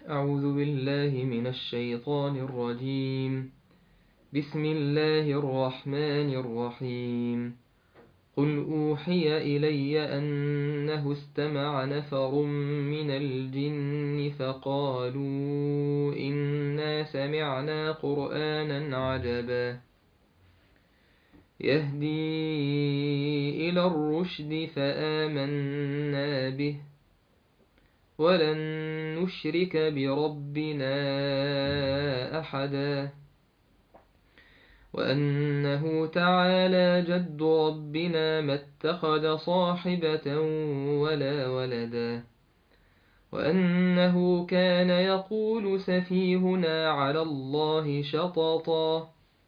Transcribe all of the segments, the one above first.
أعوذ بالله من الشيطان الرجيم. بسم الله الرحمن الرحيم. قل أوحي إلي أنه استمع نفر من الجن فقالوا إنا سمعنا قرآنا عجبا يهدي إلى الرشد فآمنا به ولن نشرك بربنا أحدا وأنه تعالى جد ربنا ما اتخذ صاحبة ولا ولدا وأنه كان يقول سفيهنا على الله شططا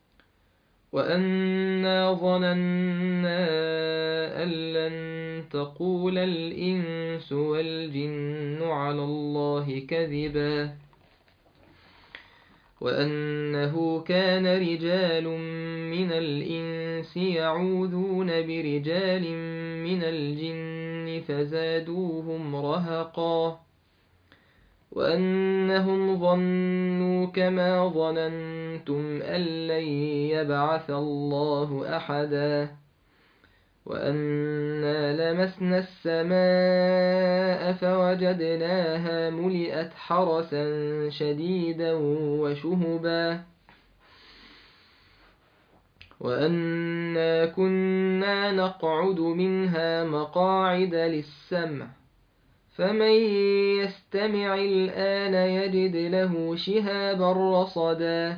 وأنا ظننا أن لن تقول الإنس والجن على الله كذبا وأنه كان رجال من الإنس يعوذون برجال من الجن فزادوهم رهقا وأنهم ظنوا كما ظننتم أن لن يبعث الله أحدا وأنا لمسنا السماء فوجدناها ملئت حرسا شديدا وشهبا وأنا كنا نقعد منها مقاعد للسمع فمن يستمع الآن يجد له شهابا رصدا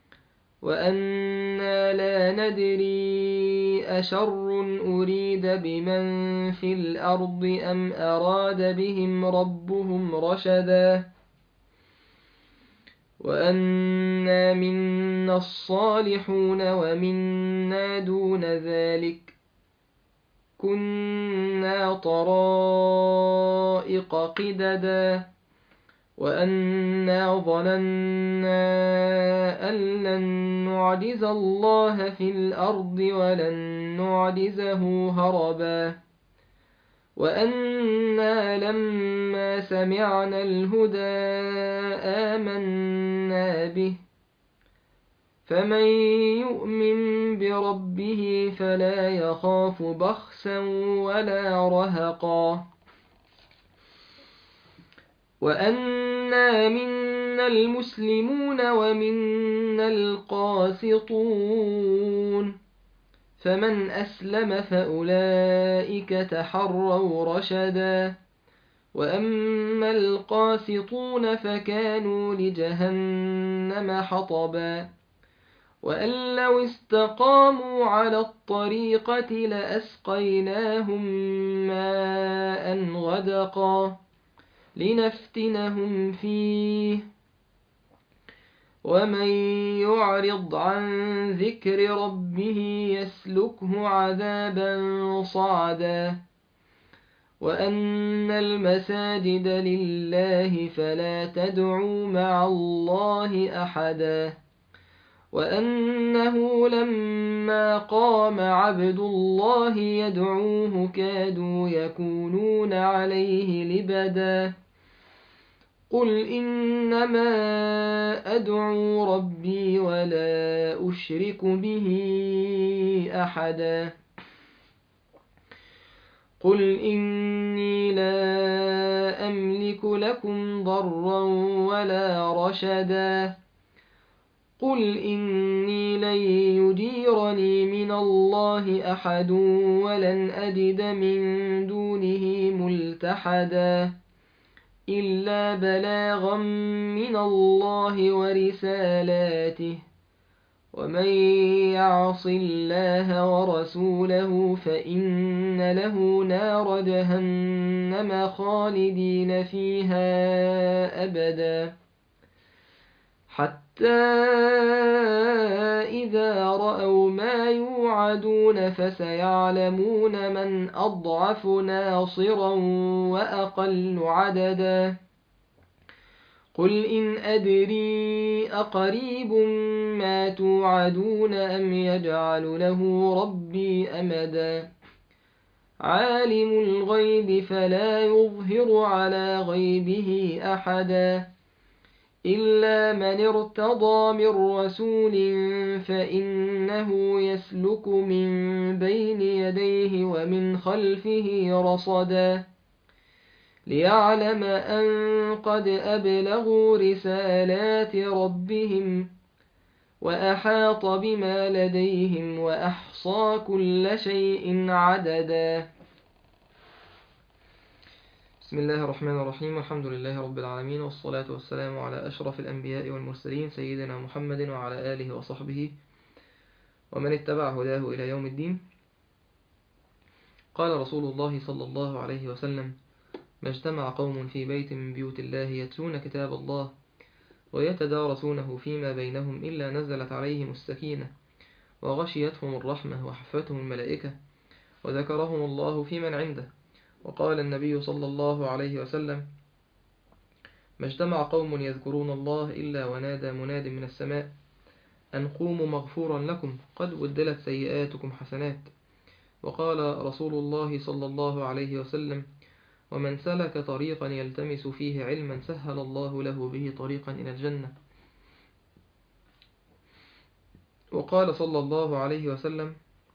وأنا لا ندري أشر أريد بمن في الأرض أم أراد بهم ربهم رشدا وأنا منا الصالحون ومنا دون ذلك كنا طرائق قددا وأنا ظننا أن لن نعجز الله في الأرض ولن نعجزه هربا وأنا لما سمعنا الهدى آمنا به فمن يؤمن بربه فلا يخاف بخسا ولا رهقا وأنا منا المسلمون ومنا القاسطون فمن أسلم فأولئك تحروا رشدا وأما القاسطون فكانوا لجهنم حطبا وأن لو استقاموا على الطريقة لأسقيناهم ماء غدقا لنفتنهم فيه ومن يعرض عن ذكر ربه يسلكه عذابا صعدا وأن المساجد لله فلا تدعوا مع الله أحدا وأنه لما قام عبد الله يدعوه كادوا يكونون عليه لبدا قل إنما أدعو ربي ولا أشرك به أحدا قل إني لا أملك لكم ضرا ولا رشدا قل إني لن يجيرني من الله أحد ولن أجد من دونه ملتحدا إلا بلاغا من الله ورسالاته ومن يعص الله ورسوله فإن له نار جهنم خالدين فيها أبدا حتى إذا رأوا ما يوعدون فسيعلمون من أضعف ناصرا وأقل عددا قل إن أدري أقريب ما توعدون أم يجعل له ربي أمدا عالم الغيب فلا يظهر على غيبه أحدا إلا من ارتضى من رسول فإنه يسلك من بين يديه ومن خلفه رصدا ليعلم أن قد أبلغوا رسالات ربهم وأحاط بما لديهم وأحصى كل شيء عددا. بسم الله الرحمن الرحيم، والحمد لله رب العالمين، والصلاة والسلام على أشرف الأنبياء والمرسلين سيدنا محمد وعلى آله وصحبه ومن اتبع هداه إلى يوم الدين. قال رسول الله صلى الله عليه وسلم: ما اجتمع قوم في بيت من بيوت الله يتلون كتاب الله ويتدارسونه فيما بينهم إلا نزلت عليهم السكينة وغشيتهم الرحمة وحفتهم الملائكة وذكرهم الله في من عنده. وقال النبي صلى الله عليه وسلم: ما اجتمع قوم يذكرون الله إلا ونادى مناد من السماء أن قوموا مغفورا لكم قد بدلت سيئاتكم حسنات. وقال رسول الله صلى الله عليه وسلم: ومن سلك طريقا يلتمس فيه علما سهل الله له به طريقا إلى الجنة. وقال صلى الله عليه وسلم: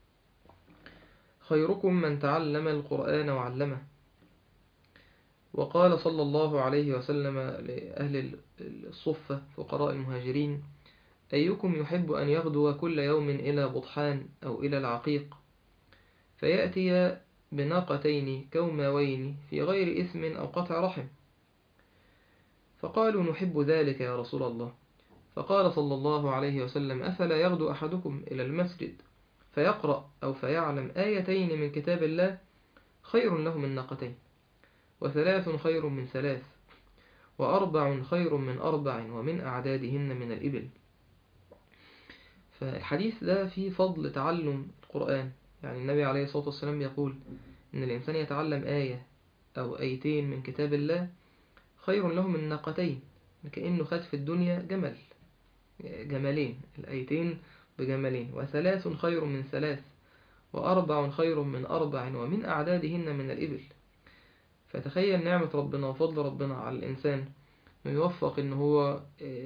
خيركم من تعلم القرآن وعلمه. وقال صلى الله عليه وسلم لأهل الصفة فقراء المهاجرين: أيكم يحب أن يغدو كل يوم إلى بطحان أو إلى العقيق فيأتي بناقتين كوماوين في غير إثم أو قطع رحم؟ فقالوا: نحب ذلك يا رسول الله. فقال صلى الله عليه وسلم: أفلا يغدو أحدكم إلى المسجد فيقرأ أو فيعلم آيتين من كتاب الله خير له من ناقتين، وثلاث خير من ثلاث، وأربع خير من أربع، ومن أعدادهن من الإبل. فالحديث ده فيه فضل تعلم القرآن. يعني النبي عليه الصلاة والسلام يقول إن الإنسان يتعلم آية أو آيتين من كتاب الله خير له من ناقتين، كأنه خد في الدنيا جملين، الآيتين بجملين، وثلاث خير من ثلاث، وأربع خير من أربع، ومن أعدادهن من الإبل. فتخيل نعمة ربنا وفضل ربنا على الإنسان إنه يوفق إن هو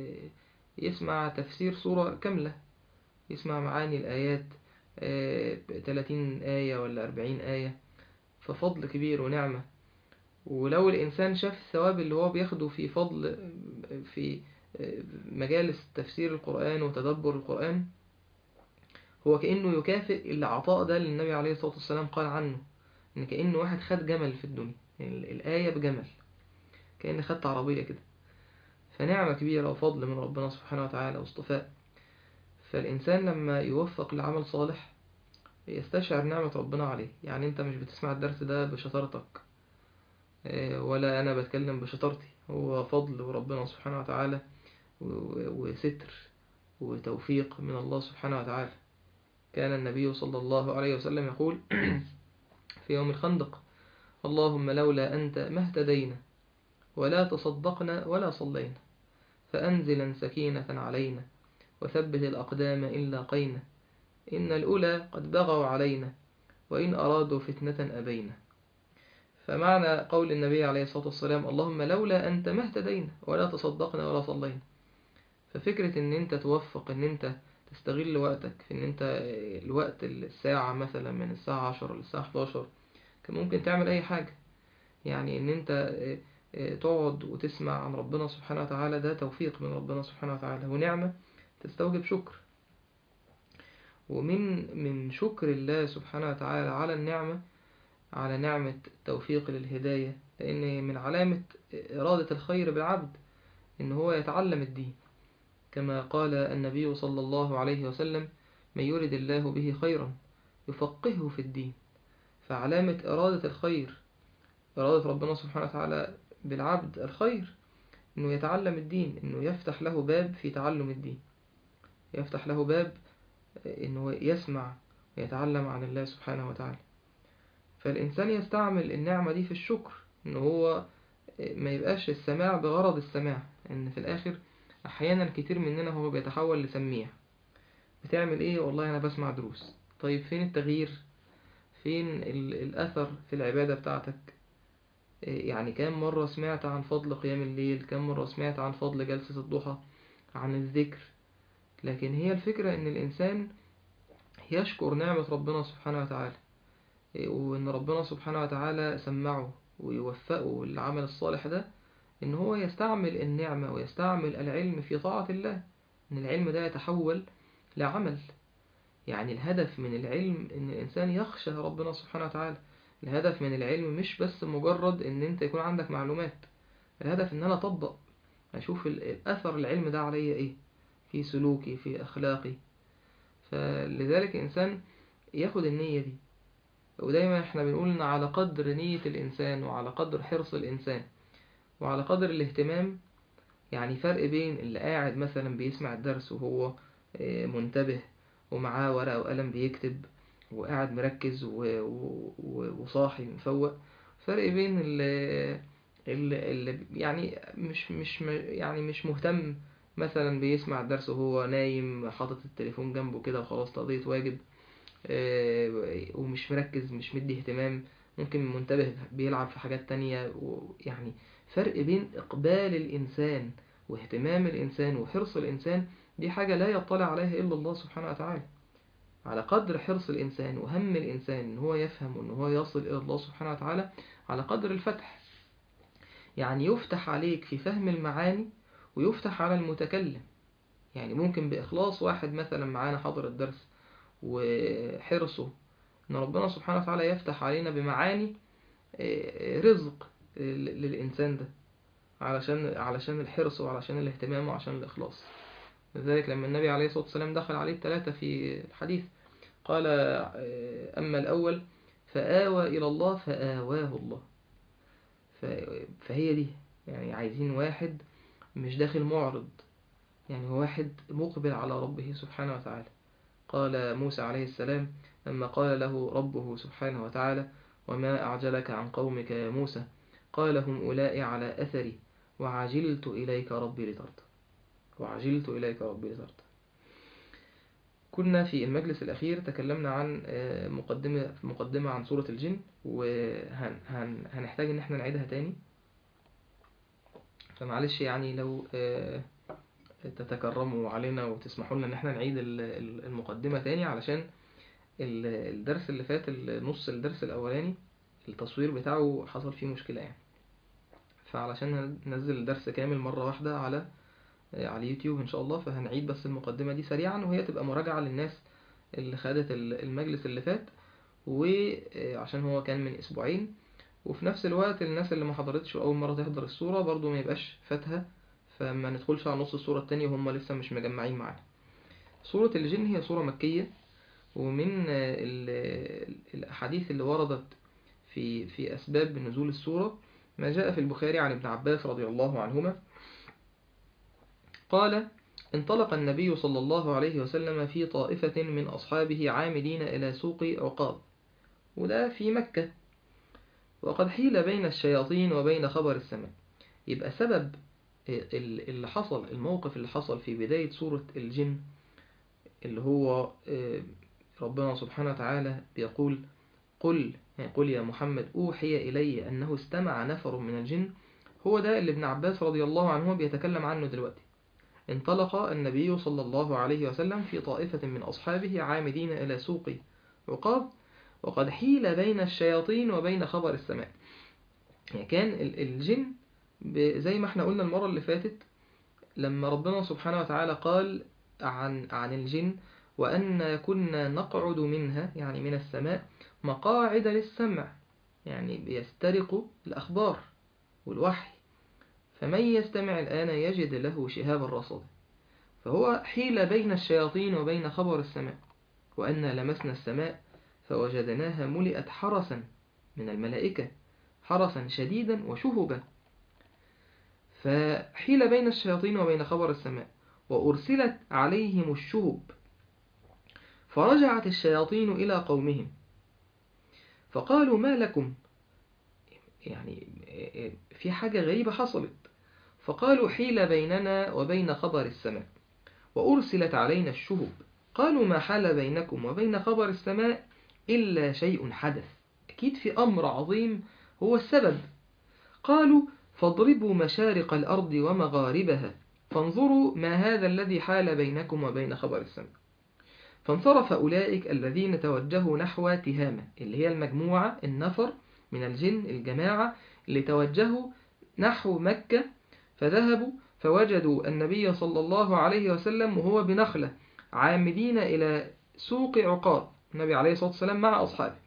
يسمع تفسير سورة كاملة، يسمع معاني الآيات 30 آية ولا 40 آية، ففضل كبير ونعمة. ولو الإنسان شاف الثواب اللي هو بياخده في فضل في مجالس تفسير القرآن وتدبر القرآن، هو كأنه يكافئ العطاء ده اللي النبي عليه الصلاة والسلام قال عنه، إن كأنه واحد خد جمل في الدنيا، يعني الآية بجمل، كأنه خدت عربية كده. فنعمة كبيرة وفضل من ربنا سبحانه وتعالى واصطفاء. فالإنسان لما يوفق لعمل صالح يستشعر نعمة ربنا عليه. يعني أنت مش بتسمع الدرس ده بشطارتك ولا أنا بتكلم بشطارتي، هو فضل وربنا سبحانه وتعالى وستر وتوفيق من الله سبحانه وتعالى. كان النبي صلى الله عليه وسلم يقول في يوم الخندق: اللهم لولا أنت ما اهتدينا ولا تصدقنا ولا صلينا، فأنزلا سكينة علينا وثبت الأقدام إن لاقينا، إن الأولى قد بغوا علينا وإن أرادوا فتنة أبينا. فمعنى قول النبي عليه الصلاة والسلام: اللهم لولا أنت ما اهتدينا ولا تصدقنا ولا صلينا. ففكرة إن أنت توفق إن أنت تستغل وقتك في إن أنت الوقت الساعة مثلا من الساعة 10 للساعة 11 كان ممكن تعمل أي حاجة. يعني إن أنت تقعد وتسمع عن ربنا سبحانه وتعالى، ده توفيق من ربنا سبحانه وتعالى ونعمة تستوجب شكر. ومن شكر الله سبحانه وتعالى على النعمة، على نعمة التوفيق للهداية، لأن من علامة إرادة الخير بالعبد إن هو يتعلم الدين، كما قال النبي صلى الله عليه وسلم: من يرد الله به خيرا يفقهه في الدين. فعلامة إرادة الخير، إرادة ربنا سبحانه وتعالى بالعبد الخير، إنه يتعلم الدين، إنه يفتح له باب في تعلم الدين، يفتح له باب إنه يسمع ويتعلم عن الله سبحانه وتعالى. فالإنسان يستعمل النعمة دي في الشكر، إنه هو ما يبقاش السماع بغرض السماع، إن في الآخر أحيانا كتير مننا هو بيتحول لسميع. بتعمل إيه؟ والله أنا بسمع دروس. طيب فين التغيير؟ فين الأثر في العبادة بتاعتك؟ يعني كم مرة سمعت عن فضل قيام الليل، كم مرة سمعت عن فضل جلسة الضحى، عن الذكر. لكن هي الفكرة ان الانسان يشكر نعمة ربنا سبحانه وتعالى، وان ربنا سبحانه وتعالى سمعه ويوفقه للعمل الصالح ده، ان هو يستعمل النعمة ويستعمل العلم في طاعة الله، ان العلم ده يتحول لعمل. يعني الهدف من العلم ان الانسان يخشى ربنا سبحانه وتعالى. الهدف من العلم مش بس مجرد ان انت يكون عندك معلومات، الهدف ان انا اطبق، اشوف الاثر العلم ده عليا ايه في سلوكي في اخلاقي. فلذلك الانسان ياخد النية دي. ودايما احنا بنقول ان على قدر نية الانسان وعلى قدر حرص الانسان وعلى قدر الاهتمام. يعني فرق بين اللي قاعد مثلا بيسمع الدرس وهو منتبه ومعاه ورقة وقلم بيكتب وقاعد مركز وصاحي مفوق، فرق بين اللي يعني مش مهتم، مثلا بيسمع الدرس وهو نايم حاطط التليفون جنبه كده وخلاص تقضية واجب، ومش مركز مش مدي اهتمام، ممكن منتبه بيلعب في حاجات تانية. ويعني فرق بين إقبال الإنسان واهتمام الإنسان وحرص الإنسان، دي حاجة لا يطلع عليها إلا الله سبحانه وتعالى. على قدر حرص الإنسان وهم الإنسان إن هو يفهم وإن هو يصل إلى الله سبحانه وتعالى، على قدر الفتح. يعني يفتح عليك في فهم المعاني ويفتح على المتكلم. يعني ممكن بإخلاص واحد مثلا معانا حاضر الدرس وحرصه إن ربنا سبحانه وتعالى يفتح علينا بمعاني رزق للإنسان ده، علشان الحرص وعلشان الاهتمام وعشان الإخلاص. لذلك لما النبي عليه الصلاة والسلام دخل عليه الثلاثة في الحديث قال أما الأول فآوى إلى الله فآواه الله. فهي دي يعني عايزين واحد مش داخل معرض، يعني واحد مقبل على ربه سبحانه وتعالى. قال موسى عليه السلام لما قال له ربه سبحانه وتعالى وما أعجلك عن قومك يا موسى قال هم أولئك على أثري وعجلت إليك ربي لترضى. وعجلت إليك ربي لترضى. كنا في المجلس الأخير تكلمنا عن مقدمة عن سورة الجن، وهنحتاج إن احنا نعيدها تاني. فمعلش يعني لو تتكرموا علينا وتسمحوا لنا إن احنا نعيد المقدمة تاني، علشان الدرس اللي فات نص الدرس الأولاني التصوير بتاعه حصل فيه مشكلة يعني. فعلشان ننزل الدرس كامل مرة واحدة على اليوتيوب إن شاء الله، فهنعيد بس المقدمة دي سريعا، وهي تبقى مراجعة للناس اللي خدت المجلس اللي فات، وعشان هو كان من أسبوعين. وفي نفس الوقت الناس اللي ما حضرتش وأول مرة تحضر الصورة برضو ما يبقاش فاتها، فما ندخلش على نص الصورة التانية وهم لسه مش مجمعين معانا. سورة الجن هي سورة مكية، ومن الأحاديث اللي وردت في أسباب نزول السورة ما جاء في البخاري عن ابن عباس رضي الله عنهما قال انطلق النبي صلى الله عليه وسلم في طائفة من أصحابه عامدين إلى سوق عقاب، وده في مكة، وقد حيل بين الشياطين وبين خبر السماء. يبقى سبب اللي حصل، الموقف اللي حصل في بداية سورة الجن، اللي هو ربنا سبحانه وتعالى بيقول قل يا محمد أوحي إلي أنه استمع نفر من الجن، هو ده اللي ابن عباس رضي الله عنه بيتكلم عنه دلوقتي. انطلق النبي صلى الله عليه وسلم في طائفة من أصحابه عامدين إلى سوق عقاب وقد حيل بين الشياطين وبين خبر السماء. يعني كان الجن زي ما احنا قلنا المرة اللي فاتت، لما ربنا سبحانه وتعالى قال عن الجن وأن كنا نقعد منها، يعني من السماء، مقاعد للسمع، يعني بيسترقوا الأخبار والوحي، فمن يستمع الآن يجد له شهابا رصدا. فهو حيل بين الشياطين وبين خبر السماء. وأنا لمسنا السماء فوجدناها ملئت حرسا من الملائكة، حرسا شديدا وشهبا. فحيل بين الشياطين وبين خبر السماء وأرسلت عليهم الشهب، فرجعت الشياطين إلى قومهم فقالوا ما لكم، يعني في حاجة غريبة حصلت. فقالوا حيل بيننا وبين خبر السماء وأرسلت علينا الشهب. قالوا ما حال بينكم وبين خبر السماء إلا شيء حدث، أكيد في أمر عظيم هو السبب. قالوا فاضربوا مشارق الأرض ومغاربها فانظروا ما هذا الذي حال بينكم وبين خبر السماء. فانصرف أولئك الذين توجهوا نحو تهامة، اللي هي المجموعة النفر من الجن الجماعة اللي توجهوا نحو مكة، فذهبوا فوجدوا النبي صلى الله عليه وسلم وهو بنخلة عامدين إلى سوق عقار، النبي عليه الصلاة والسلام مع أصحابه.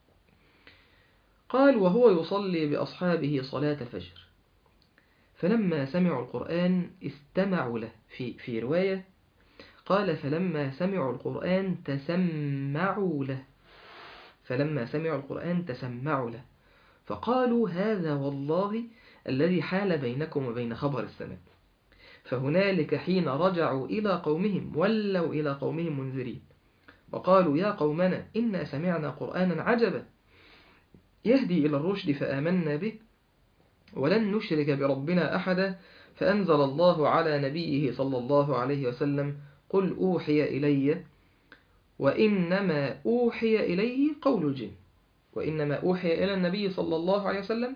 قال وهو يصلي بأصحابه صلاة الفجر، فلما سمعوا القرآن استمعوا له. في رواية قال فلما سمعوا القرآن تسمعوا له، فلما سمعوا القرآن تسمعوا له، فقالوا هذا والله الذي حال بينكم وبين خبر السماء. فهنالك حين رجعوا إلى قومهم ولوا إلى قومهم منذرين، وقالوا يا قومنا إنا سمعنا قرآنا عجبا يهدي إلى الرشد فآمنا به ولن نشرك بربنا أحدا. فأنزل الله على نبيه صلى الله عليه وسلم قل أوحي إلي وإنما أوحي إليه قول الجن، وإنما أوحي إلى النبي صلى الله عليه وسلم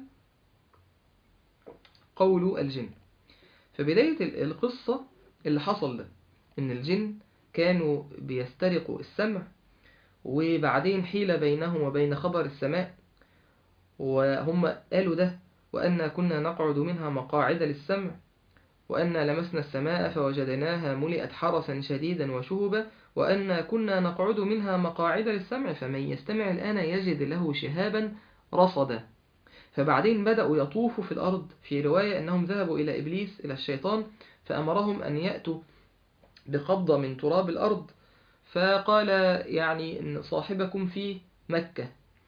قول الجن. فبداية القصة اللي حصل ده إن الجن كانوا بيسترقوا السمع، وبعدين حيل بينهم وبين خبر السماء، وهم قالوا ده وأنا كنا نقعد منها مقاعد للسمع وأنا لمسنا السماء فوجدناها ملئت حرسا شديدا وشهبا وأنا كنا نقعد منها مقاعد للسمع فمن يستمع الآن يجد له شهابا رصدا. فبعدين بدأوا يطوفوا في الأرض، في رواية أنهم ذهبوا إلى إبليس إلى الشيطان فأمرهم أن يأتوا بقبضة من تراب الأرض، فقال يعني إن صاحبكم في مكة.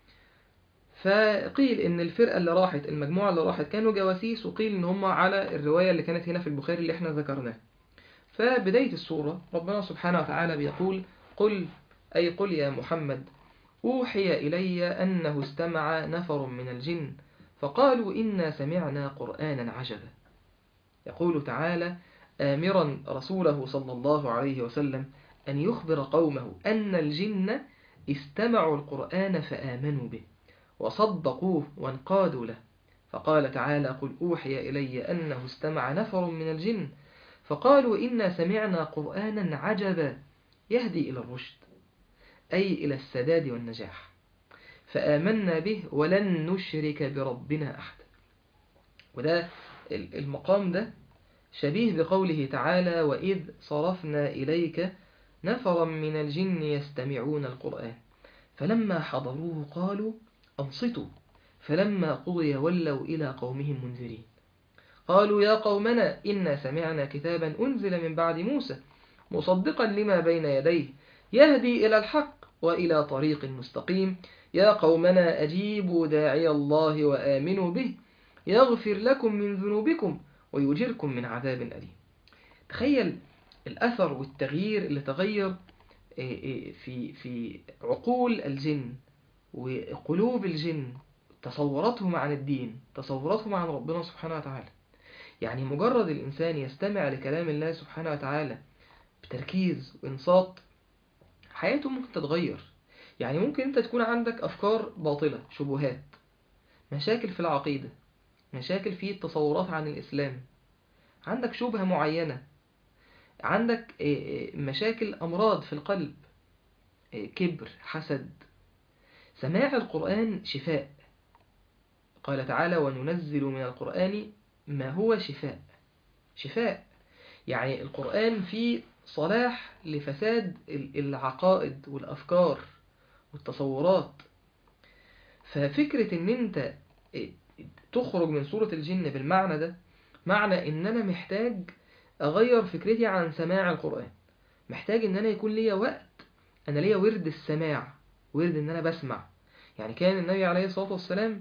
فقيل إن الفرقة اللي راحت، المجموعة اللي راحت كانوا جواسيس، وقيل إن هم على الرواية اللي كانت هنا في البخاري اللي احنا ذكرناها. فبداية السورة ربنا سبحانه وتعالى بيقول قل أي قل يا محمد أوحي إلي أنه استمع نفر من الجن فقالوا إنا سمعنا قرآنا عجبا. يقول تعالى آمرا رسوله صلى الله عليه وسلم أن يخبر قومه أن الجن استمعوا القرآن فآمنوا به وصدقوه وانقادوا له. فقال تعالى قل أوحي إلي أنه استمع نفر من الجن فقالوا إنا سمعنا قرآنا عجبا يهدي إلى الرشد، أي إلى السداد والنجاح، فآمنا به ولن نشرك بربنا أحد. وده المقام ده شبيه بقوله تعالى وإذ صرفنا إليك نفرا من الجن يستمعون القرآن فلما حضروه قالوا أنصتوا فلما قضي ولوا إلى قومهم منذرين قالوا يا قومنا إنا سمعنا كتابا أنزل من بعد موسى مصدقا لما بين يديه يهدي إلى الحق وإلى طريق مستقيم يا قومنا أجيبوا داعي الله وآمنوا به يغفر لكم من ذنوبكم ويجركم من عذاب أليم. تخيل الأثر والتغيير اللي تغير في عقول الجن وقلوب الجن، تصوراتهم عن الدين، تصوراتهم عن ربنا سبحانه وتعالى. يعني مجرد الإنسان يستمع لكلام الله سبحانه وتعالى بتركيز وإنصات حياته ممكن تتغير. يعني ممكن أنت تكون عندك أفكار باطلة، شبهات، مشاكل في العقيدة، مشاكل في التصورات عن الإسلام، عندك شبهة معينة، عندك مشاكل أمراض في القلب، كبر، حسد. سماع القرآن شفاء. قال تعالى وننزل من القرآن ما هو شفاء. شفاء يعني القرآن فيه صلاح لفساد العقائد والأفكار والتصورات. ففكرة ان انت تخرج من سورة الجن بالمعنى ده معنى ان انا محتاج اغير فكرتي عن سماع القرآن، محتاج ان انا يكون ليا وقت، انا ليا ورد السماع، ورد ان انا بسمع. يعني كان النبي عليه الصلاة والسلام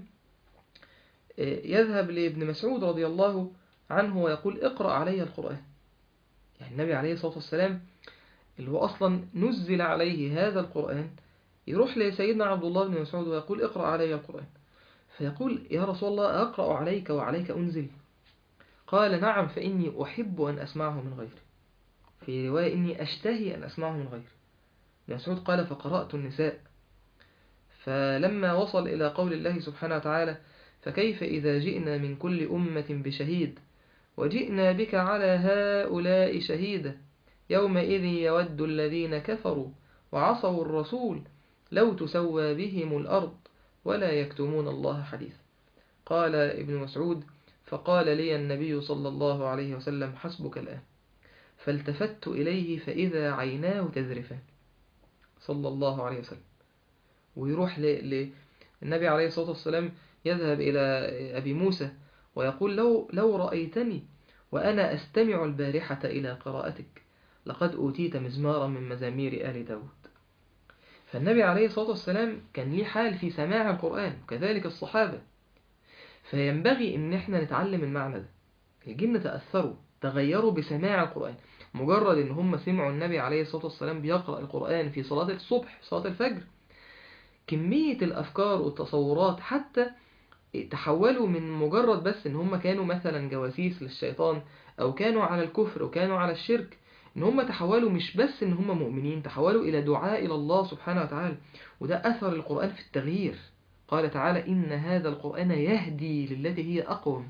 يذهب لابن مسعود رضي الله عنه ويقول اقرأ علي القرآن. يعني النبي عليه الصلاة والسلام اللي هو أصلا نزل عليه هذا القرآن يروح لسيدنا عبد الله بن مسعود ويقول اقرأ علي القرآن، فيقول يا رسول الله أقرأ عليك وعليك أنزل؟ قال نعم فإني أحب أن أسمعه من غيري، في رواية إني أشتهي أن أسمعه من غيري. ابن مسعود قال فقرأت النساء، فلما وصل إلى قول الله سبحانه وتعالى فكيف إذا جئنا من كل أمة بشهيد وجئنا بك على هؤلاء شهيدا يومئذ يود الذين كفروا وعصوا الرسول لو تسوى بهم الأرض ولا يكتمون الله حديثا. قال ابن مسعود: فقال لي النبي صلى الله عليه وسلم: حسبك الآن. فالتفت إليه فإذا عيناه تذرفان، صلى الله عليه وسلم. ويروح النبي عليه الصلاة والسلام يذهب إلى أبي موسى ويقول: لو رأيتني وأنا أستمع البارحة إلى قراءتك لقد أوتيت مزمارا من مزامير آل داود. فالنبي عليه الصلاة والسلام كان ليه حال في سماع القرآن، وكذلك الصحابة. فينبغي إن احنا نتعلم المعنى ده. الجن تأثروا تغيروا بسماع القرآن، مجرد إن هم سمعوا النبي عليه الصلاة والسلام بيقرأ القرآن في صلاة الصبح، صلاة الفجر، كمية الأفكار والتصورات حتى تحولوا من مجرد بس إن هم كانوا مثلا جواسيس للشيطان أو كانوا على الكفر وكانوا على الشرك، إن هم تحولوا مش بس إن هم مؤمنين، تحولوا إلى دعاء إلى الله سبحانه وتعالى. وده أثر القرآن في التغيير. قال تعالى: إن هذا القرآن يهدي للتي هي أقوم.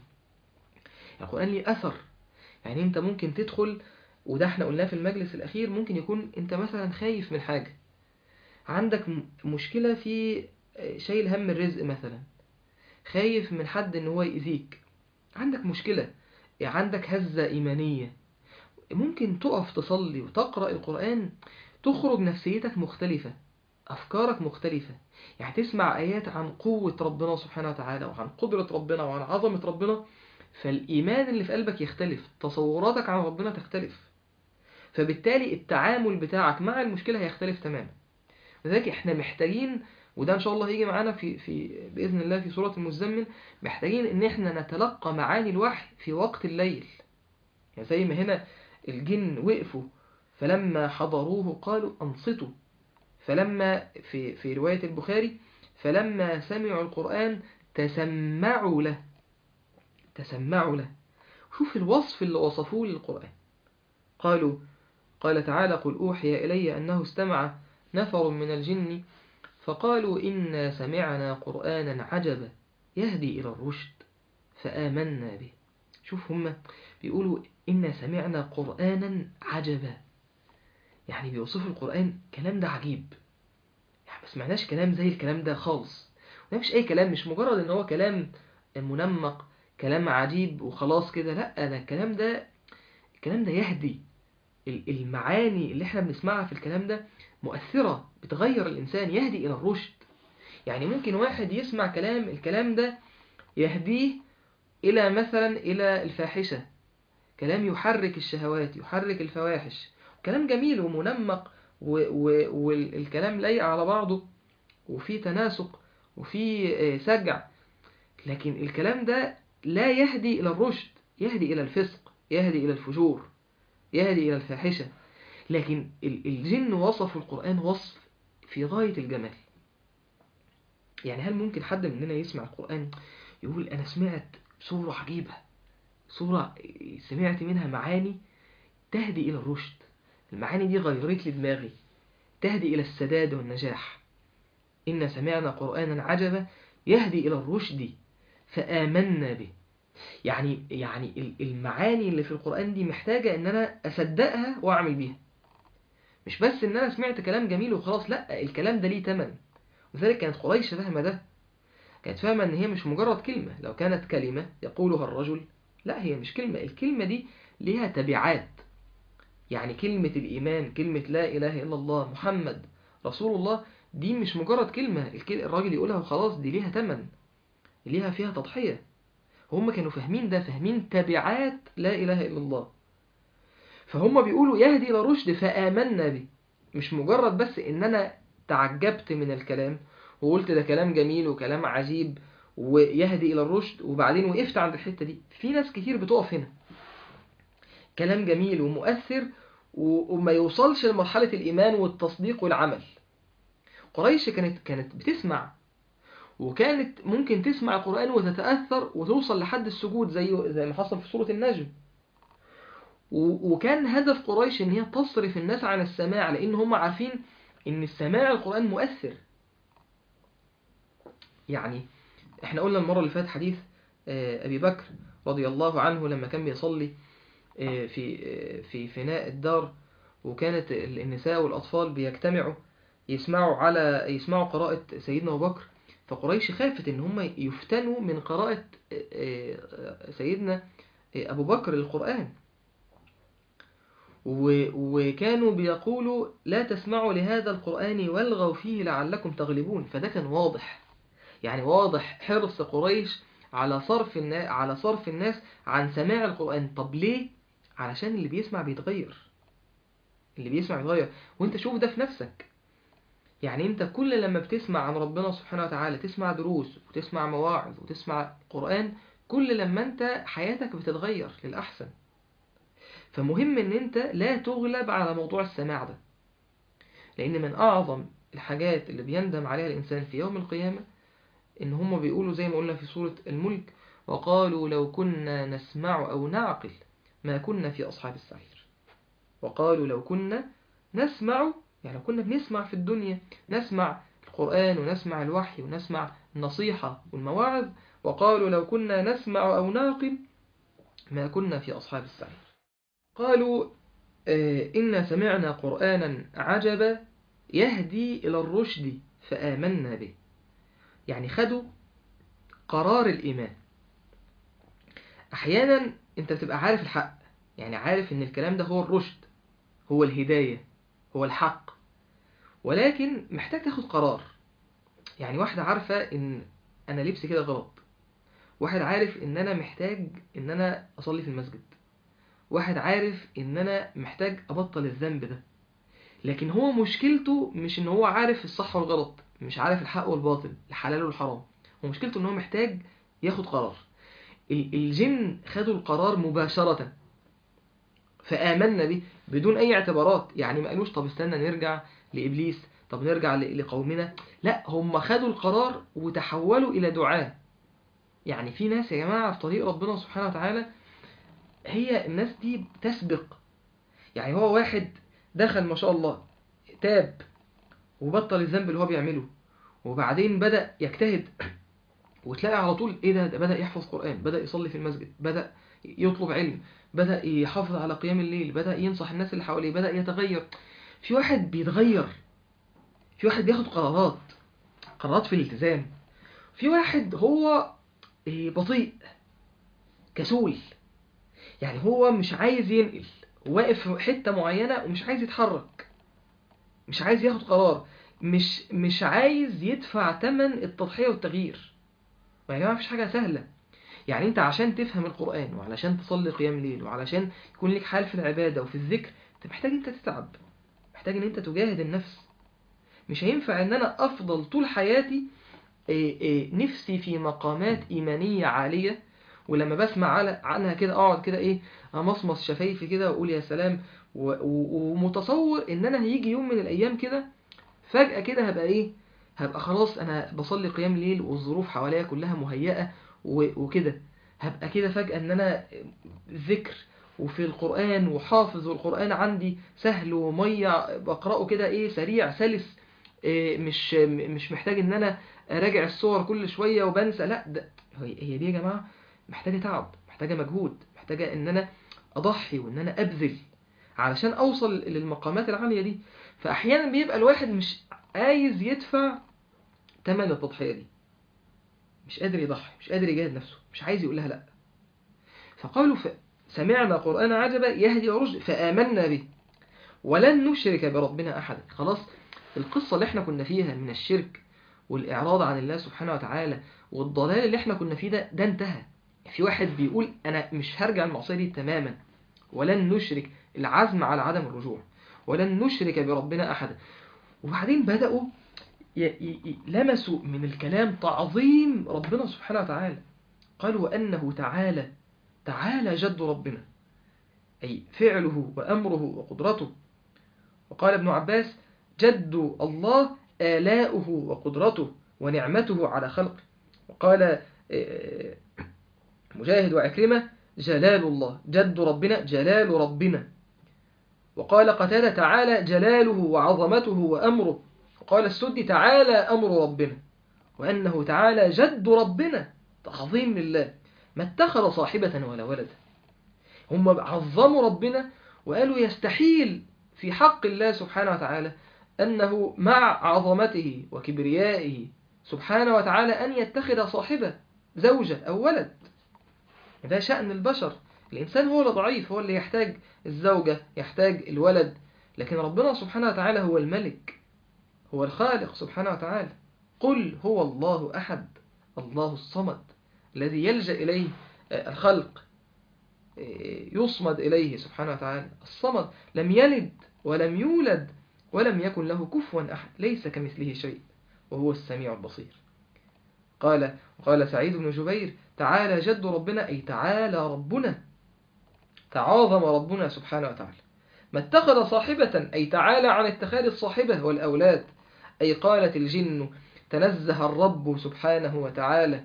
القرآن ليه أثر. يعني أنت ممكن تدخل، وده احنا قلناه في المجلس الأخير، ممكن يكون أنت مثلا خايف من حاجة، عندك مشكلة في شايل هم الرزق مثلا، خايف من حد ان هو يأذيك، عندك مشكلة، عندك هزة إيمانية، ممكن تقف تصلي وتقرأ القرآن، تخرج نفسيتك مختلفة، أفكارك مختلفة. يعني تسمع آيات عن قوة ربنا سبحانه وتعالى وعن قدرة ربنا وعن عظمة ربنا، فالإيمان اللي في قلبك يختلف، تصوراتك عن ربنا تختلف، فبالتالي التعامل بتاعك مع المشكلة هيختلف تماما. لذلك احنا محتاجين، وده ان شاء الله هيجي معانا في بإذن الله في سورة المزمل، محتاجين ان احنا نتلقى معاني الوحي في وقت الليل. يعني زي ما هنا الجن وقفوا فلما حضروه قالوا أنصتوا، فلما في رواية البخاري فلما سمعوا القرآن تسمعوا له. تسمعوا له. شوف الوصف اللي وصفوه للقرآن. قال تعالى: قل أوحي إلي أنه استمع نفر من الجن فقالوا إنا سمعنا قرآنا عجبا يهدي إلى الرشد فآمنا به. شوف هم بيقولوا إنا سمعنا قرآنا عجبا، يعني بيوصفوا القرآن كلام ده عجيب، يعني ما سمعناش كلام زي الكلام ده خالص. وده مش أي كلام، مش مجرد إن هو كلام منمق، كلام عجيب وخلاص كده، لا، ده الكلام ده يهدي. المعاني اللي احنا بنسمعها في الكلام ده مؤثرة، بتغير الإنسان، يهدي إلى الرشد. يعني ممكن واحد يسمع الكلام ده يهديه إلى مثلا إلى الفاحشة، كلام يحرك الشهوات، يحرك الفواحش، كلام جميل ومنمق والكلام لايق على بعضه وفي تناسق وفي سجع، لكن الكلام ده لا يهدي إلى الرشد، يهدي إلى الفسق، يهدي إلى الفجور، يهدي إلى الفاحشة. لكن الجن وصفوا القرآن وصف في غاية الجمال. يعني هل ممكن حد مننا يسمع القرآن يقول أنا سمعت سورة عجيبة، سورة سمعت منها معاني تهدي إلى الرشد، المعاني دي غيرت لي دماغي، تهدي إلى السداد والنجاح. إن سمعنا قرآنا عجبا يهدي إلى الرشد فآمنا به. يعني المعاني اللي في القرآن دي محتاجة إن أنا أصدقها وأعمل بيها، مش بس إن أنا سمعت كلام جميل وخلاص، لا، الكلام ده ليه تمن. وذلك كانت قريش فاهمة ده، كانت فاهمة إن هي مش مجرد كلمة. لو كانت كلمة يقولها الرجل، لا، هي مش كلمة، الكلمة دي ليها تبعات. يعني كلمة الإيمان، كلمة لا إله إلا الله محمد رسول الله، دي مش مجرد كلمة الراجل يقولها وخلاص، دي ليها تمن، ليها فيها تضحية. هم كانوا فاهمين ده، فاهمين تبعات لا إله إلا الله. فهم بيقولوا يهدي إلى رشد فآمنا به، مش مجرد بس إن أنا تعجبت من الكلام وقلت ده كلام جميل وكلام عجيب ويهدي إلى الرشد وبعدين وقفت عند الحتة دي. في ناس كتير بتقف هنا، كلام جميل ومؤثر وما يوصلش لمرحلة الإيمان والتصديق والعمل. قريش كانت بتسمع، وكانت ممكن تسمع القرآن وتتأثر وتوصل لحد السجود زي ما حصل في سورة النجم. وكان هدف قريش ان هي تصرف الناس عن السماع، لان هم عارفين ان السماع القرآن مؤثر. يعني احنا قلنا المرة اللي فاتت حديث أبي بكر رضي الله عنه لما كان بيصلي في فناء الدار، وكانت النساء والأطفال بيجتمعوا يسمعوا قراءة سيدنا أبو بكر. فقريش خافت إن هم يفتنوا من قراءة سيدنا أبو بكر القرآن، وكانوا بيقولوا لا تسمعوا لهذا القرآن والغوا فيه لعلكم تغلبون. فده كان واضح، يعني واضح حرص قريش على صرف الناس عن سماع القرآن. طب ليه؟ علشان اللي بيسمع بيتغير، وانت شوف ده في نفسك. يعني انت كل لما بتسمع عن ربنا سبحانه وتعالى، تسمع دروس وتسمع مواعظ وتسمع قرآن، كل لما انت حياتك بتتغير للأحسن. فمهم ان انت لا تغلب على موضوع السماع ده، لان من اعظم الحاجات اللي بيندم عليها الانسان في يوم القيامة ان هم بيقولوا زي ما قلنا في سورة الملك: وقالوا لو كنا نسمع او نعقل ما كنا في اصحاب السعير. وقالوا لو كنا نسمع، يعني لو كنا بنسمع في الدنيا، نسمع القرآن ونسمع الوحي ونسمع النصيحة والمواعظ، وقالوا لو كنا نسمع أو نعقل ما كنا في أصحاب السعير. قالوا إنا سمعنا قرآنا عجبا يهدي إلى الرشد فآمنا به. يعني خدوا قرار الإيمان. أحيانا أنت بتبقى عارف الحق، يعني عارف إن الكلام ده هو الرشد، هو الهداية، هو الحق، ولكن محتاج تاخد قرار. يعني واحدة عارفة إن أنا لبسي كده غلط، واحد عارف إن أنا محتاج إن أنا أصلي في المسجد، واحد عارف إن أنا محتاج أبطل الذنب ده، لكن هو مشكلته مش إن هو عارف الصح والغلط، مش عارف الحق والباطل، الحلال والحرام. هو مشكلته إن هو محتاج ياخد قرار. الجن خدوا القرار مباشرة فآمنا به بدون أي اعتبارات. يعني ما قالوش طب استنى نرجع لإبليس، طب نرجع لقومنا. لا، هم خدوا القرار وتحولوا إلى دعاء. يعني في ناس يا جماعة في طريق ربنا سبحانه وتعالى، هي الناس دي تسبق. يعني هو واحد دخل ما شاء الله، تاب وبطل الذنب اللي هو بيعمله، وبعدين بدأ يجتهد، وتلاقي على طول ايه ده بدأ يحفظ قرآن، بدأ يصلي في المسجد، بدأ يطلب علم، بدأ يحافظ على قيام الليل، بدأ ينصح الناس اللي حواليه، بدأ يتغير. في واحد بيتغير، في واحد بياخد قرارات في الالتزام، في واحد هو بطيء كسول. يعني هو مش عايز ينقل، واقف في حتة معينة ومش عايز يتحرك، مش عايز ياخد قرار، مش عايز يدفع ثمن التضحية والتغيير. يا جماعة مفيش حاجة سهلة. يعني انت عشان تفهم القرآن، وعلشان تصلي قيام ليل، وعلشان يكون لك حال في العبادة وفي الذكر، انت محتاج انت تتعب، محتاج ان انت تجاهد النفس. مش هينفع ان انا افضل طول حياتي نفسي في مقامات ايمانية عالية، ولما بسمع عنها كده اقعد كده امصمص شفايفي كده واقول يا سلام، ومتصور ان انا هيجي يوم من الايام كده فجأة كده هبقى خلاص انا بصلي قيام ليل والظروف حواليا كلها مهيئة وكده، هبقى كده فجأة ان انا ذكر وفي القرآن وحافظ، والقرآن عندي سهل ومية بقرأه كده سريع سلس، مش محتاج ان انا اراجع الصور كل شوية وبنسى. لا، هي دي يا جماعة محتاجة تعب، محتاجة مجهود، محتاجة ان انا اضحي وان انا ابذل علشان اوصل للمقامات العالية دي. فاحيانا بيبقى الواحد مش عايز يدفع ثمن التضحية دي، مش قادر يضحي، مش قادر يجاهد نفسه، مش عايز يقول لها لا. فقالوا سمعنا قرآن عجبا يهدي ورشد فآمنا به ولن نشرك بربنا أحدا. خلاص، القصة اللي احنا كنا فيها من الشرك والإعراض عن الله سبحانه وتعالى والضلال اللي احنا كنا فيه ده انتهى. في واحد بيقول أنا مش هرجع المعصية دي تماما، ولن نشرك، العزم على عدم الرجوع، ولن نشرك بربنا أحدا. وبعدين بدأوا لمسوا من الكلام تعظيم ربنا سبحانه وتعالى. قالوا وأنه تعالى جد ربنا، أي فعله وأمره وقدرته. وقال ابن عباس جد الله آلاؤه وقدرته ونعمته على خلقه. وقال مجاهد وعكرمة جلال الله، جد ربنا جلال ربنا. وقال قتادة تعالى جلاله وعظمته وأمره. وقال السدي تعالى أمر ربنا. وأنه تعالى جد ربنا، تعظيم لله، ما اتخذ صاحبة ولا ولد. هم عظموا ربنا وقالوا يستحيل في حق الله سبحانه وتعالى أنه مع عظمته وكبريائه سبحانه وتعالى أن يتخذ صاحبة، زوجة أو ولد. ده شأن البشر، الإنسان هو اللي ضعيف، هو اللي يحتاج الزوجة، يحتاج الولد، لكن ربنا سبحانه وتعالى هو الملك، هو الخالق سبحانه وتعالى. قل هو الله أحد الله الصمد الذي يلجأ إليه الخلق، يصمد إليه سبحانه وتعالى. الصمد لم يلد ولم يولد ولم يكن له كفوا أحد، ليس كمثله شيء وهو السميع البصير. قال سعيد بن جبير تعالى جد ربنا، أي تعالى ربنا، تعاظم ربنا سبحانه وتعالى. ما اتخذ صاحبة، أي تعالى عن اتخاذ الصاحبة والأولاد. أي قالت الجن تنزه الرب سبحانه وتعالى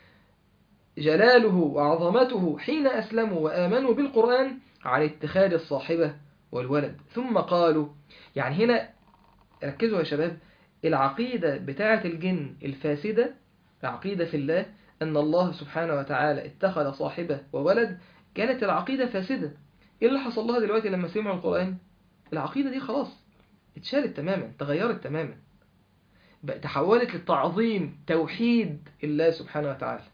جلاله وعظمته حين أسلموا وآمنوا بالقرآن عن اتخاذ الصاحبة والولد. ثم قالوا، يعني هنا ركزوا يا شباب، العقيدة بتاعة الجن الفاسدة، العقيدة في الله أن الله سبحانه وتعالى اتخذ صاحبة وولد، كانت العقيدة فاسدة. إيه اللي حصل لها دلوقتي لما سمعوا القرآن؟ العقيدة دي خلاص اتشالت تماما، تغيرت تماما، تحولت للتعظيم، توحيد الله سبحانه وتعالى.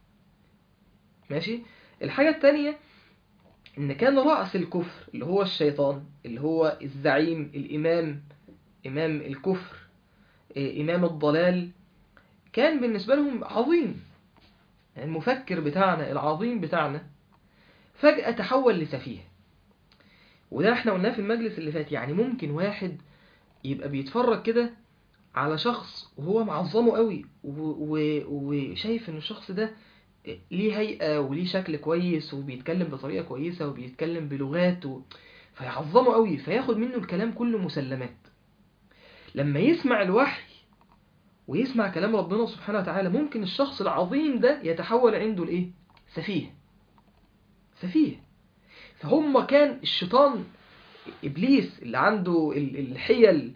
ماشي. الحاجة التانية إن كان رأس الكفر اللي هو الشيطان، اللي هو الزعيم، الإمام، إمام الكفر، إمام الضلال، كان بالنسبة لهم عظيم، المفكر بتاعنا العظيم بتاعنا فجأة تحول لسفيه. وده احنا قلناه في المجلس اللي فات، يعني ممكن واحد يبقى بيتفرج كده على شخص وهو معظمه قوي وشايف ان الشخص ده ليه هيئة وليه شكل كويس وبيتكلم بطريقة كويسة وبيتكلم بلغات فيعظمه قوي، فياخد منه الكلام كله مسلمات. لما يسمع الوحي ويسمع كلام ربنا سبحانه وتعالى، ممكن الشخص العظيم ده يتحول عنده لإيه؟ سفيه. سفيه. فهم كان الشيطان إبليس اللي عنده الحيل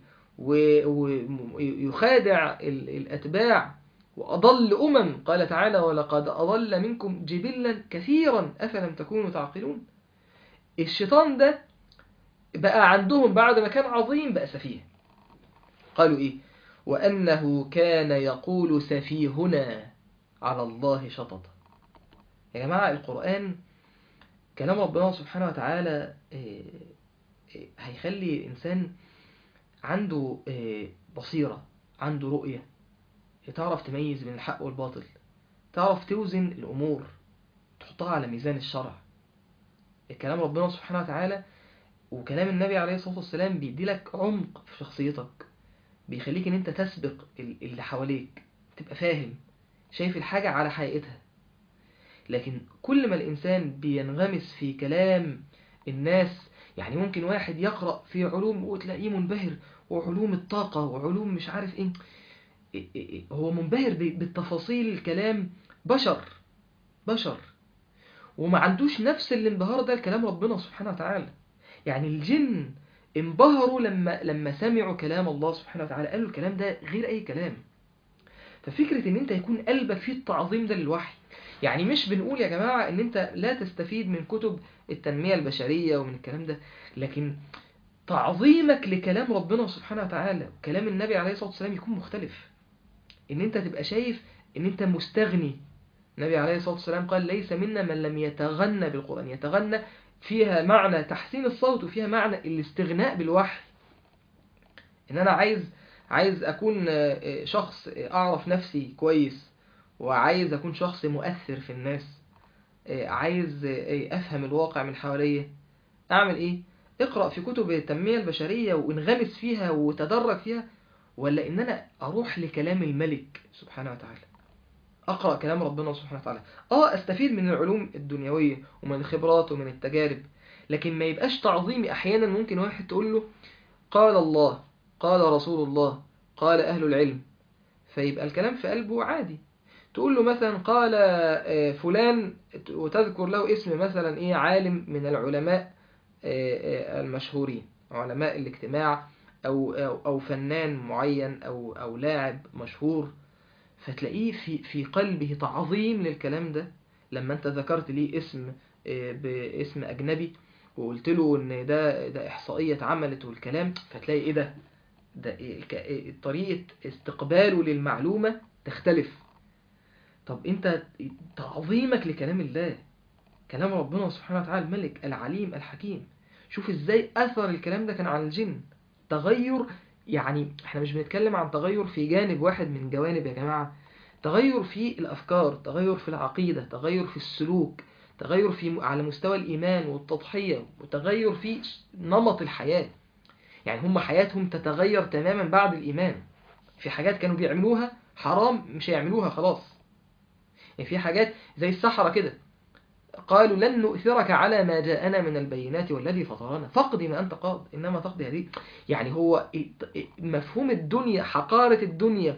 ويخادع الأتباع وأضل قال تعالى ولقد أضل منكم جبلا كثيرا أفلم تكونوا تعقلون. الشيطان ده بقى عندهم بعد ما كان عظيم بقى سفيه. قالوا إيه؟ وأنه كان يقول سفيهنا على الله شططا. يا جماعة القرآن كلام ربنا سبحانه وتعالى هيخلي الإنسان عنده بصيرة، عنده رؤية، تعرف تميز بين الحق والباطل، تعرف توزن الأمور، تحطها على ميزان الشرع. كلام ربنا سبحانه وتعالى وكلام النبي عليه الصلاة والسلام بيدي لك عمق في شخصيتك، بيخليك ان انت تسبق اللي حواليك، تبقى فاهم، شايف الحاجة على حقيقتها. لكن كل ما الإنسان بينغمس في كلام الناس، يعني ممكن واحد يقرأ في علوم وتلاقيه منبهر، وعلوم الطاقة وعلوم مش عارف ايه، هو منبهر بالتفاصيل الكلام، بشر وما عندوش نفس الانبهار ده لكلام ربنا سبحانه وتعالى. يعني الجن انبهروا لما سمعوا كلام الله سبحانه وتعالى، قالوا الكلام ده غير أي كلام. ففكرة ان انت يكون قلبك فيه التعظيم ده للوحي، يعني مش بنقول يا جماعة ان انت لا تستفيد من كتب التنمية البشرية ومن الكلام ده، لكن تعظيمك لكلام ربنا سبحانه وتعالى وكلام النبي عليه الصلاة والسلام يكون مختلف. ان انت تبقى شايف ان انت مستغني. النبي عليه الصلاة والسلام قال ليس منا من لم يتغنى بالقرآن. يتغنى فيها معنى تحسين الصوت وفيها معنى الاستغناء بالوحي، ان انا عايز اكون شخص اعرف نفسي كويس، وعايز اكون شخص مؤثر في الناس، عايز افهم الواقع من حواليا. اعمل ايه؟ اقرأ في كتب التنمية البشرية وانغمس فيها وتدرج فيها، ولا ان انا اروح لكلام الملك سبحانه وتعالى، اقرأ كلام ربنا سبحانه وتعالى، استفيد من العلوم الدنيوية ومن الخبرات ومن التجارب، لكن ما يبقاش تعظيمي. احيانا ممكن واحد تقول له قال الله، قال رسول الله، قال اهل العلم، فيبقى الكلام في قلبه عادي. تقول له مثلا قال فلان، وتذكر له اسم مثلا ايه عالم من العلماء المشهورين، علماء الاجتماع، أو فنان معين أو لاعب مشهور، فتلاقيه في قلبه تعظيم للكلام ده. لما انت ذكرت ليه اسم باسم أجنبي وقلت له ان ده إحصائية اتعملت والكلام، فتلاقي ايه ده طريقة استقباله للمعلومة تختلف. طب انت تعظيمك لكلام الله، كلام ربنا سبحانه وتعالى الملك العليم الحكيم، شوف ازاي أثر الكلام ده كان على الجن. تغير، يعني احنا مش بنتكلم عن تغير في جانب واحد من جوانب يا جماعة، تغير في الأفكار، تغير في العقيدة، تغير في السلوك، تغير على مستوى الإيمان والتضحية، وتغير في نمط الحياة. يعني هم حياتهم تتغير تماما بعد الإيمان. في حاجات كانوا بيعملوها حرام مش هيعملوها خلاص. يعني في حاجات زي السحرة كده، قالوا لن نؤثرك على ما جاءنا من البينات والذي فطرنا فاقض ما أنت قاض إنما تقضي هذه. يعني هو مفهوم الدنيا، حقارة الدنيا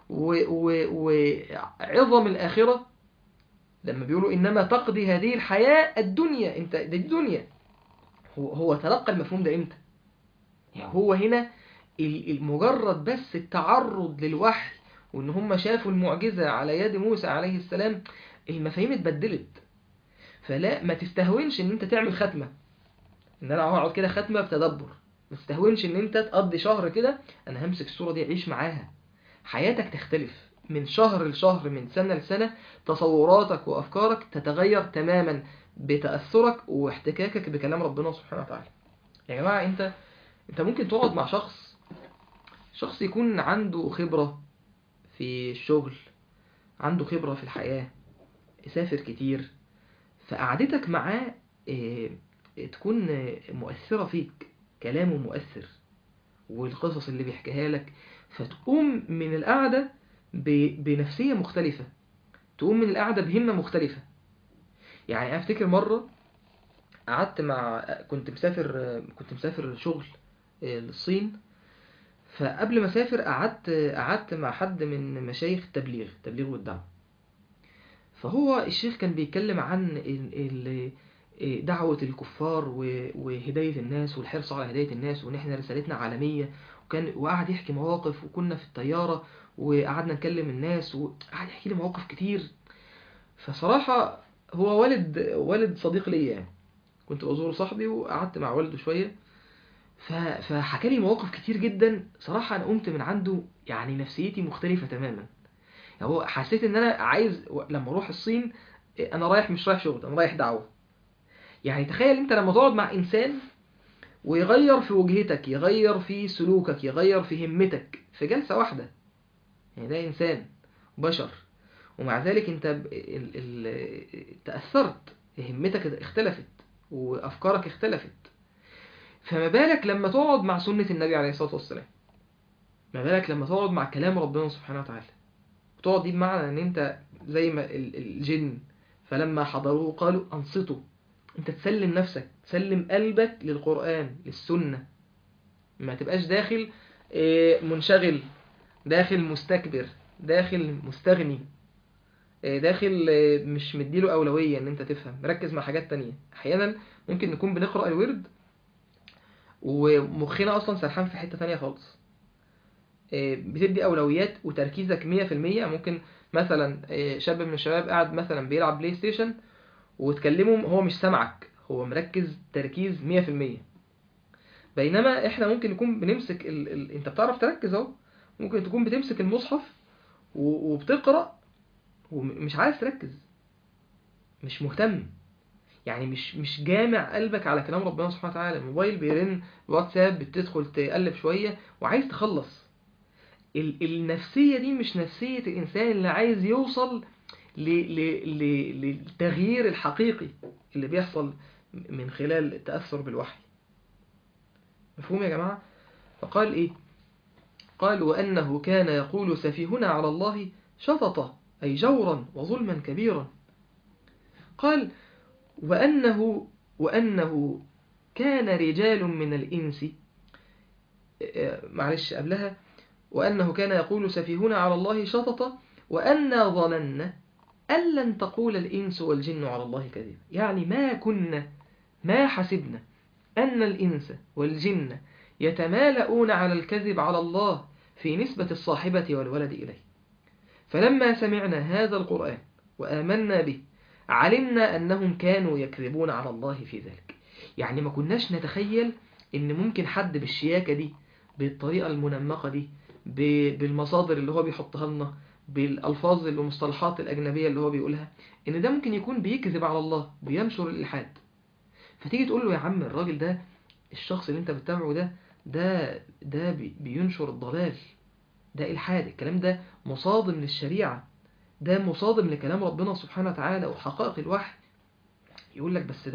وعظم الآخرة، لما بيقولوا إنما تقضي هذه الحياة الدنيا، انت دي الدنيا. هو تلقى المفهوم ده امتى؟ يعني هو هنا المجرد بس التعرض للوحي وإن هم شافوا المعجزة على يد موسى عليه السلام، المفاهيم اتبدلت. فلا ما تستهونش ان انت تعمل ختمة، ان انا اقعد كده ختمة بتدبر. ما تستهونش ان انت تقضي شهر كده انا همسك الصورة دي عيش معاها. حياتك تختلف من شهر لشهر، من سنة لسنة. تصوراتك وافكارك تتغير تماما بتأثرك واحتكاكك بكلام ربنا سبحانه وتعالى. يا جماعة انت ممكن تقعد مع شخص يكون عنده خبرة في الشغل، عنده خبرة في الحياة، يسافر كتير، فقعدتك معاه تكون مؤثرة فيك، كلامه مؤثر والقصص اللي بيحكيها لك، فتقوم من القعدة بنفسية مختلفة، تقوم من القعدة بهمة مختلفة. يعني أفتكر مرة قعدت مع كنت مسافر شغل للصين. فقبل ما أسافر قعدت مع حد من مشايخ التبليغ والدعوة. فهو الشيخ كان بيتكلم عن دعوة الكفار وهداية الناس والحرص على هداية الناس، وإن إحنا رسالتنا عالمية. وقعد يحكي مواقف، وكنا في الطيارة وقعدنا نكلم الناس، وقعد يحكي لي مواقف كتير. فصراحة هو والد صديق لي يعني، كنت بزور صاحبي وقعدت مع والده شوية. فحكى لي مواقف كتير جدا. صراحة أنا قمت من عنده يعني نفسيتي مختلفة تماما. يعني هو حسيت إن أنا عايز لما أروح الصين، أنا رايح مش رايح شغل، أنا رايح دعوة. يعني تخيل انت لما تقعد مع انسان ويغير في وجهتك، يغير في سلوكك، يغير في همتك في جلسة واحدة. يعني ده انسان بشر، ومع ذلك انت تأثرت، همتك اختلفت وافكارك اختلفت. فما بالك لما تقعد مع سنة النبي عليه الصلاة والسلام، ما بالك لما تقعد مع كلام ربنا سبحانه وتعالى. وتقعد دي بمعنى ان انت زي ما الجن فلما حضروه قالوا انصتوا. انت تسلم نفسك، تسلم قلبك للقرآن للسنة. ما تبقاش داخل منشغل، داخل مستكبر، داخل مستغني، داخل مش مديله أولوية ان انت تفهم، مركز مع حاجات تانية. احيانا ممكن نكون بنقرأ الورد ومخنا اصلا سرحان في حتة تانية خالص. بتدي أولويات وتركيزك 100%. ممكن مثلا شاب من الشباب قاعد مثلا بيلعب بلاي ستيشن وتكلمهم هو مش سامعك، هو مركز تركيز 100%. بينما احنا ممكن نكون بنمسك انت بتعرف تركز اهو، ممكن تكون بتمسك المصحف وبتقرأ ومش عارف تركز، مش مهتم. يعني مش جامع قلبك على كلام ربنا سبحانه وتعالى. الموبايل بيرن، الواتساب بتدخل تقلب شوية وعايز تخلص. النفسية دي مش نفسية الإنسان اللي عايز يوصل للتغيير الحقيقي اللي بيحصل من خلال التأثر بالوحي. مفهوم يا جماعة؟ فقال إيه؟ قال وأنه كان يقول سفيهنا على الله شططا، أي جورا وظلما كبيرا. قال وأنه كان رجال من الإنس، معلش قبلها، وأنه كان يقول سفيهنا على الله شططا وأنا ظننا أن لن تقول الإنس والجن على الله كذبا. يعني ما حسبنا أن الإنس والجن يتمالؤون على الكذب على الله في نسبة الصاحبة والولد إليه. فلما سمعنا هذا القرآن وآمنا به علمنا أنهم كانوا يكذبون على الله في ذلك. يعني ما كناش نتخيل إن ممكن حد بالشياكة دي، بالطريقة المنمقة دي، بالمصادر اللي هو بيحطها لنا، بالألفاظ والمصطلحات الأجنبية اللي هو بيقولها، إن ده ممكن يكون بيكذب على الله، بينشر الإلحاد. فتيجي تقول له يا عم الراجل ده، الشخص اللي انت بتتابعه ده بينشر الضلال، ده إلحاد، الكلام ده مصادم للشريعة، ده مصادم لكلام ربنا سبحانه وتعالى وحقائق الوحي. يقول لك بس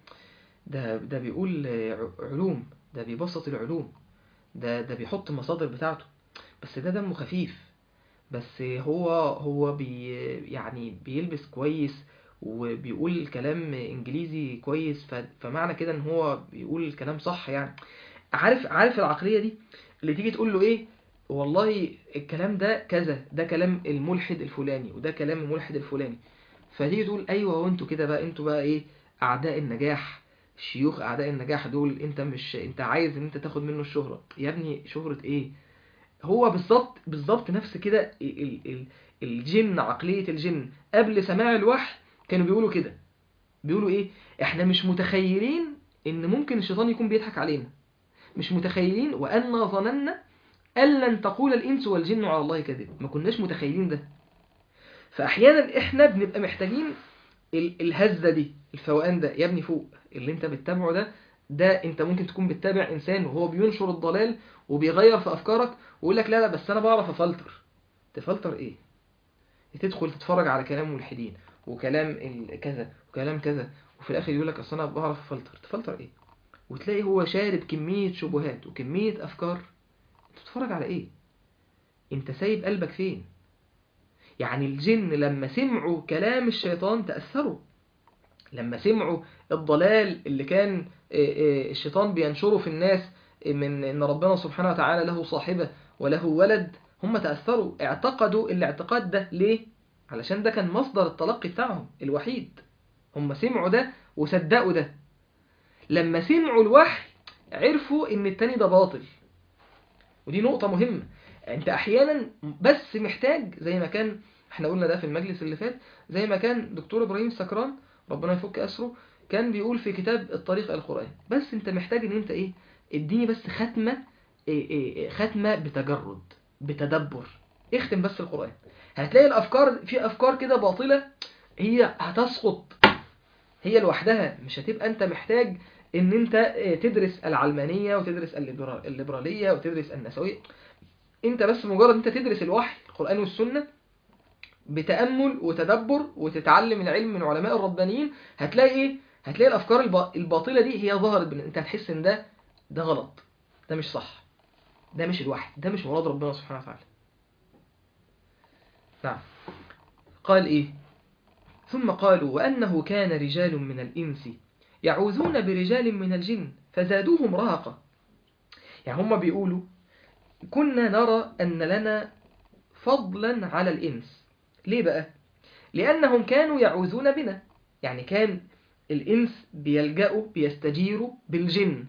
ده بيقول علوم، ده بيبسط العلوم، ده بيحط المصادر بتاعته، بس ده دمه خفيف، بس هو يعني بيلبس كويس وبيقول كلام انجليزي كويس، فمعنى كده ان هو بيقول الكلام صح يعني. عارف العقلية دي اللي تيجي تقول له ايه، والله الكلام ده كذا، ده كلام الملحد الفلاني وده كلام الملحد الفلاني، فتيجي تقول ايوه، وانتوا كده بقى، انتوا بقى ايه، اعداء النجاح، شيوخ اعداء النجاح دول، انت عايز ان انت تاخد منه الشهرة. يا ابني شهرة ايه؟ هو بالظبط نفس كده الجن، عقلية الجن قبل سماع الوحي كانوا بيقولوا كده، بيقولوا ايه، احنا مش متخيلين ان ممكن الشيطان يكون بيضحك علينا، مش متخيلين، وأنا ظننا أن لن تقول الإنس والجن على الله كذب، ما كناش متخيلين ده. فأحيانا إحنا بنبقى محتاجين الهزة دي، الفوقان ده، يا ابني فوق، اللي انت بتتابعه ده انت ممكن تكون بتتابع إنسان وهو بينشر الضلال وبيغير في أفكارك، ويقول لك لا بس أنا بعرف أفلتر. تفلتر إيه؟ تدخل تتفرج على كلام ملحدين وكلام كذا وكلام كذا، وفي الآخر يقول لك أصل أنا بعرف أفلتر. تفلتر إيه؟ وتلاقي هو شارب كمية شبهات وكمية أفكار. انت بتتفرج على ايه؟ انت سايب قلبك فين؟ يعني الجن لما سمعوا كلام الشيطان تأثروا، لما سمعوا الضلال اللي كان الشيطان بينشره في الناس من ان ربنا سبحانه وتعالى له صاحبة وله ولد، هم تأثروا، اعتقدوا الاعتقاد ده. ليه؟ علشان ده كان مصدر التلقي بتاعهم الوحيد، هم سمعوا ده وصدقوا ده. لما سمعوا الوحي عرفوا ان التاني ده باطل. ودي نقطة مهمة. انت احيانا بس محتاج، زي ما كان احنا قلنا ده في المجلس اللي فات، زي ما كان دكتور ابراهيم سكران ربنا يفك اسره كان بيقول في كتاب الطريق إلى القرآن، بس انت محتاج ان انت ايه، اديني بس ختمة، ختمة بتجرد، بتدبر، اختم بس القرآن، هتلاقي الافكار، في افكار كده باطلة هي هتسقط هي لوحدها، مش هتبقى انت محتاج ان انت تدرس العلمانية وتدرس الليبرالية وتدرس النسوية. انت بس مجرد انت تدرس الوحي القرآن والسنة بتأمل وتدبر وتتعلم العلم من علماء الربانيين، هتلاقي ايه، هتلاقي الافكار الباطلة دي هي ظهرت، انت هتحس ان ده غلط، ده مش صح، ده مش الوحي، ده مش مراد ربنا سبحانه وتعالى. نعم. قال ايه، ثم قالوا وأنه كان رجال من الإنس يعوذون برجال من الجن فزادوهم رهقا. يعني هم بيقولوا كنا نرى أن لنا فضلا على الإنس. ليه بقى؟ لأنهم كانوا يعوذون بنا، يعني كان الإنس بيلجأوا بيستجيروا بالجن،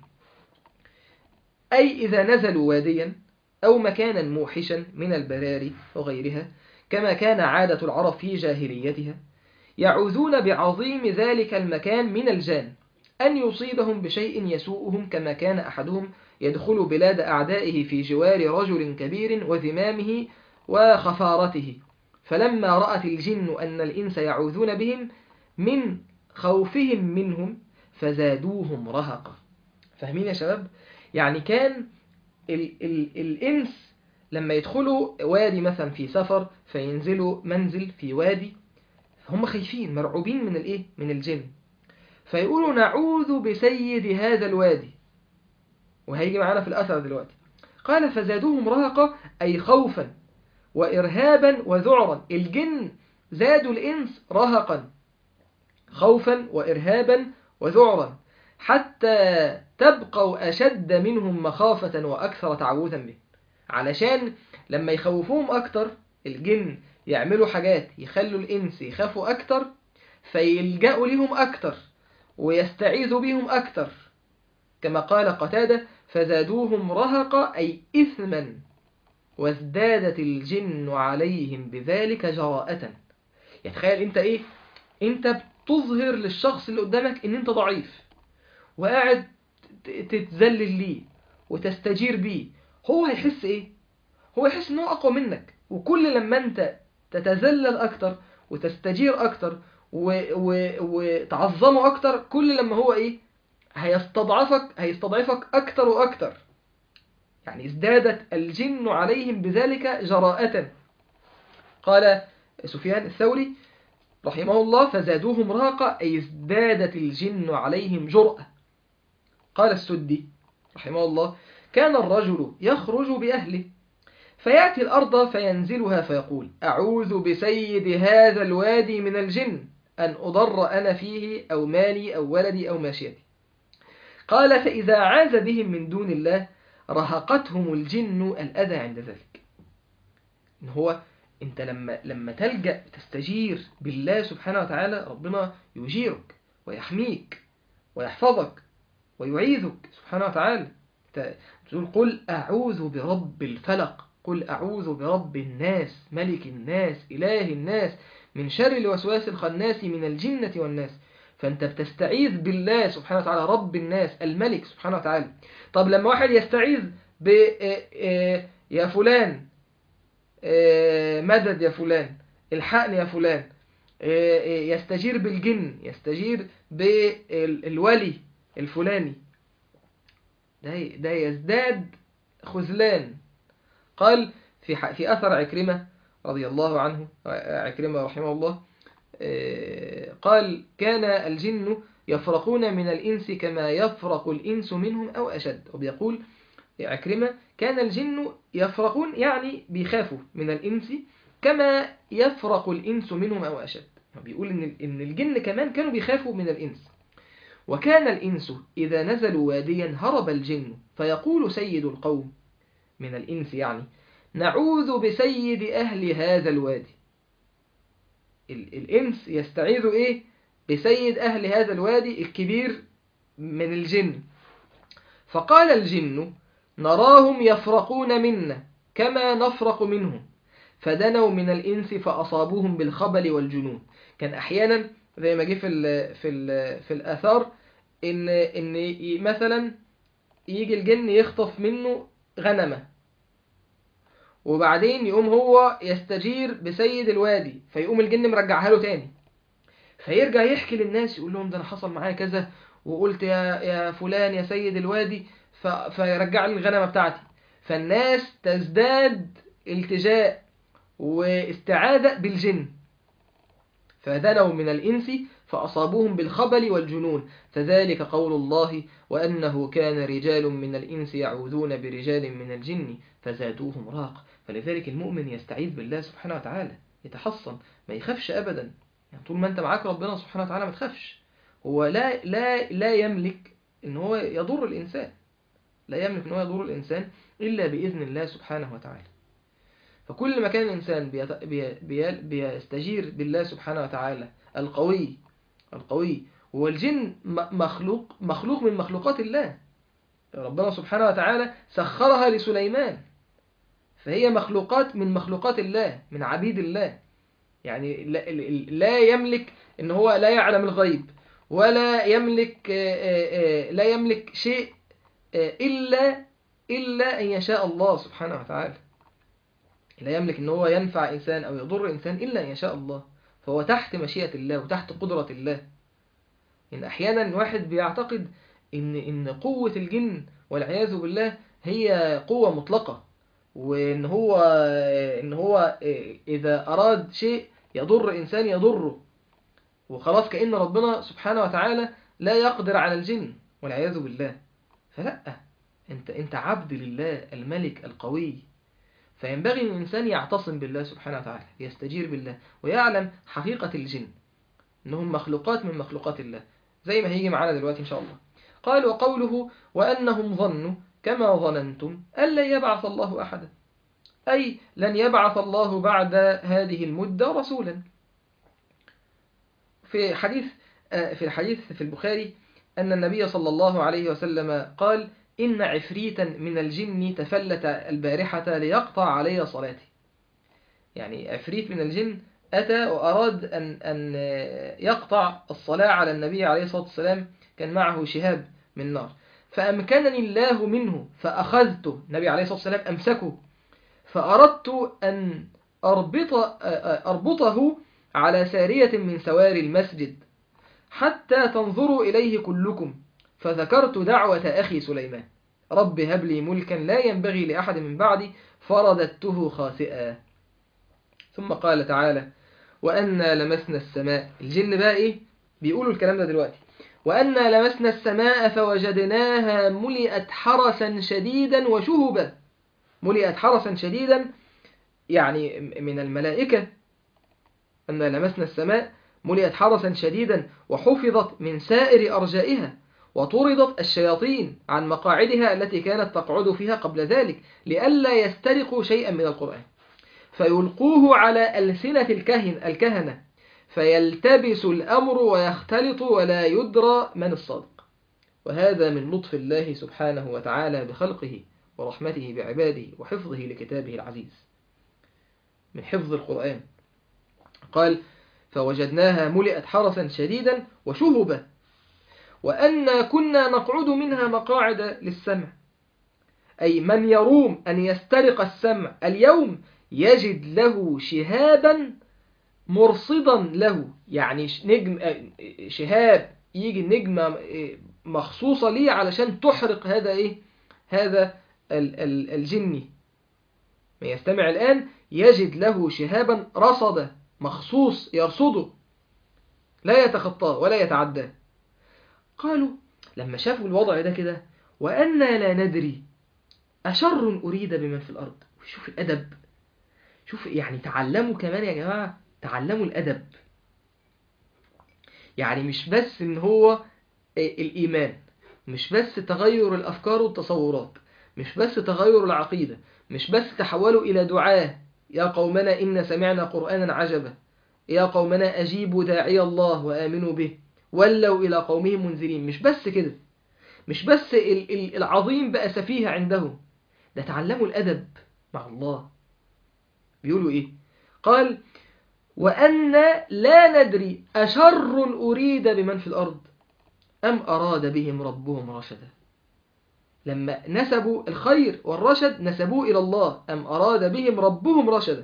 أي إذا نزلوا واديا أو مكانا موحشا من البراري وغيرها، كما كان عادة العرب في جاهليتها، يعوذون بعظيم ذلك المكان من الجان أن يصيبهم بشيء يسوءهم، كما كان أحدهم يدخل بلاد أعدائه في جوار رجل كبير وذمامه وخفارته، فلما رأت الجن أن الإنس يعوذون بهم من خوفهم منهم فزادوهم رهقا. فاهمين يا شباب؟ يعني كان الإنس لما يدخلوا وادي مثلا في سفر، فينزلوا منزل في وادي، هم خايفين مرعوبين من الايه، من الجن، فيقولوا نعوذ بسيد هذا الوادي، وهيجي معانا في الأثر دلوقتي. قال فزادوهم رهقا أي خوفا وإرهابا وذعرا، الجن زادوا الإنس رهقا، خوفا وإرهابا وذعرا، حتى تبقوا أشد منهم مخافة وأكثر تعوذا به، علشان لما يخوفوهم أكتر الجن يعملوا حاجات يخلوا الإنس يخافوا أكتر، فيلجأوا لهم أكتر ويستعيذوا بهم أكتر، كما قال قتادة فزادوهم رهقا أي إثما وازدادت الجن عليهم بذلك جراءة. يعني تخيل انت ايه، انت بتظهر للشخص اللي قدامك ان انت ضعيف، وقاعد تتذلل ليه وتستجير بيه. هو هيحس ايه؟ هو يحس ان هو اقوى منك. وكل لما انت تتذلل اكتر وتستجير اكتر وتعظمه اكتر، كل لما هو ايه، هيستضعفك اكتر واكتر. يعني ازدادت الجن عليهم بذلك جراءة. قال سفيان الثوري رحمه الله: فزادوهم رهقا، أي ازدادت الجن عليهم جرأة. قال السدي رحمه الله: كان الرجل يخرج بأهله فيأتي الأرض فينزلها فيقول: أعوذ بسيد هذا الوادي من الجن أن أضر أنا فيه أو مالي أو ولدي أو ماشيتي. قال: فإذا عاز بهم من دون الله رهقتهم الجن الأذى عند ذلك. إن هو أنت لما تلجأ تستجير بالله سبحانه وتعالى، ربنا يجيرك ويحميك ويحفظك ويعيذك سبحانه وتعالى. تقول: قل أعوذ برب الفلق، قل أعوذ برب الناس، ملك الناس، إله الناس، من شر الوسواس الخناس، من الجنة والناس. فأنت بتستعيذ بالله سبحانه وتعالى رب الناس الملك سبحانه وتعالى. طب لما واحد يستعيذ ب يا فلان مدد، يا فلان الحقني، يا فلان يستجير بالجن، يستجير بالولي الفلاني، ده يزداد خذلان. قال في أثر عكرمة رضي الله عنه، عكرمة رحمه الله، قال: كان الجن يفرقون من الإنس كما يفرق الإنس منهم أو أشد. وبيقول عكرمة: كان الجن يفرقون، يعني بيخافوا من الإنس كما يفرق الإنس منهم أو أشد. بيقول إن الجن كمان كانوا بيخافوا من الإنس. وكان الإنس إذا نزلوا واديا هرب الجن، فيقول سيد القوم من الإنس يعني: نعوذ بسيد أهل هذا الوادي. الإنس يستعيذ إيه؟ بسيد أهل هذا الوادي الكبير من الجن. فقال الجن: نراهم يفرقون منا كما نفرق منهم، فدنوا من الإنس فأصابوهم بالخبل والجنون. كان أحيانا زي ما جه في الآثار إن مثلا يجي الجن يخطف منه غنمة، وبعدين يقوم هو يستجير بسيد الوادي، فيقوم الجن مرجعها له تاني، فيرجع يحكي للناس يقول لهم: ده أنا حصل معايا كذا، وقلت يا فلان يا سيد الوادي فيرجع لي الغنمة بتاعتي. فالناس تزداد التجاء واستعاذة بالجن، فدنوا من الإنس فأصابوهم بالخبل والجنون، فذلك قول الله: وأنه كان رجال من الإنس يعوذون برجال من الجن فزادوهم رهقا. فلذلك المؤمن يستعيذ بالله سبحانه وتعالى، يتحصن، ما يخافش أبدا. يعني طول ما أنت معاك ربنا سبحانه وتعالى ما تخافش. هو لا يملك إن هو يضر الإنسان، لا يملك إن هو يضر الإنسان إلا بإذن الله سبحانه وتعالى. فكل ما كان الإنسان بيستجير بالله سبحانه وتعالى القوي، هو الجن مخلوق من مخلوقات الله. ربنا سبحانه وتعالى سخرها لسليمان، فهي مخلوقات من مخلوقات الله، من عبيد الله. يعني لا يملك إن هو لا يعلم الغيب، ولا يملك لا يملك شيء إلا أن يشاء الله سبحانه وتعالى. لا يملك ان هو ينفع إنسان أو يضر إنسان إلا أن يشاء الله، فهو تحت مشيئة الله وتحت قدرة الله. إن أحيانا واحد بيعتقد إن قوة الجن والعياذ بالله هي قوة مطلقة، وإن هو إذا أراد شيء يضر إنسان يضره، وخلاص كأن ربنا سبحانه وتعالى لا يقدر على الجن والعياذ بالله. فلا، أنت عبد لله الملك القوي. فينبغي أن الإنسان يعتصم بالله سبحانه وتعالى، يستجير بالله، ويعلم حقيقة الجن أنهم مخلوقات من مخلوقات الله، زي ما هيجي معانا دلوقتي إن شاء الله. قال: وقوله: وأنهم ظنوا كما ظننتم أن لن يبعث الله أحدا، أي لن يبعث الله بعد هذه المدة رسولا. في الحديث في البخاري أن النبي صلى الله عليه وسلم قال: إن عفريتا من الجن تفلت البارحة ليقطع علي صلاتي. يعني عفريت من الجن أتى وأراد أن يقطع الصلاة على النبي عليه الصلاة والسلام، كان معه شهاب من نار، فأمكنني الله منه فأخذته، النبي عليه الصلاة والسلام أمسكه، فأردت أن أربطه على سارية من سواري المسجد حتى تنظروا إليه كلكم، فذكرت دعوة أخي سليمان رب هب لي ملكا لا ينبغي لأحد من بعدي، فرددته خاسئا. ثم قال تعالى وأنا لمسنا السماء. الجن بقى إيه بيقولوا الكلام ده دلوقتي؟ وأنا لمسنا السماء فوجدناها ملئت حرسا شديدا وشهبا. ملئت حرسا شديدا يعني من الملائكة. أن لمسنا السماء ملئت حرسا شديدا وحفظت من سائر أرجائها، وطردت الشياطين عن مقاعدها التي كانت تقعد فيها قبل ذلك لئلا يسترقوا شيئا من القرآن، فيلقوه على ألسنة الكهنة فيلتبس الأمر ويختلط ولا يدرى من الصادق. وهذا من لطف الله سبحانه وتعالى بخلقه ورحمته بعباده وحفظه لكتابه العزيز. من حفظ القرآن قال فوجدناها ملئت حرسا شديدا وشهبا وأنا كنا نقعد منها مقاعد للسمع، أي من يروم أن يسترق السمع اليوم يجد له شهابا مرصدا له، يعني نجم شهاب يجي نجمة مخصوصة ليه علشان تحرق هذا الجني. من يستمع الآن يجد له شهابا رصدا مخصوص يرصده لا يتخطاه ولا يتعداه. قالوا لما شافوا الوضع ده كده وأنا لا ندري أشر أريد بمن في الأرض. شوف الأدب، شوف يعني تعلموا كمان يا جماعة، تعلموا الأدب. يعني مش بس إن هو الإيمان، مش بس تغير الأفكار والتصورات، مش بس تغير العقيدة، مش بس تحولوا إلى دعاة يا قومنا إن سمعنا قرآنا عجبا، يا قومنا أجيبوا داعي الله وآمنوا به، ولوا إلى قومهم منذرين. مش بس كده، مش بس العظيم بقى سفيه عندهم، ده تعلموا الأدب مع الله. بيقولوا إيه؟ قال وأن لا ندري أشر أريد بمن في الأرض أم أراد بهم ربهم رشدا. لما نسبوا الخير والرشد نسبوه إلى الله، أم أراد بهم ربهم رشدا.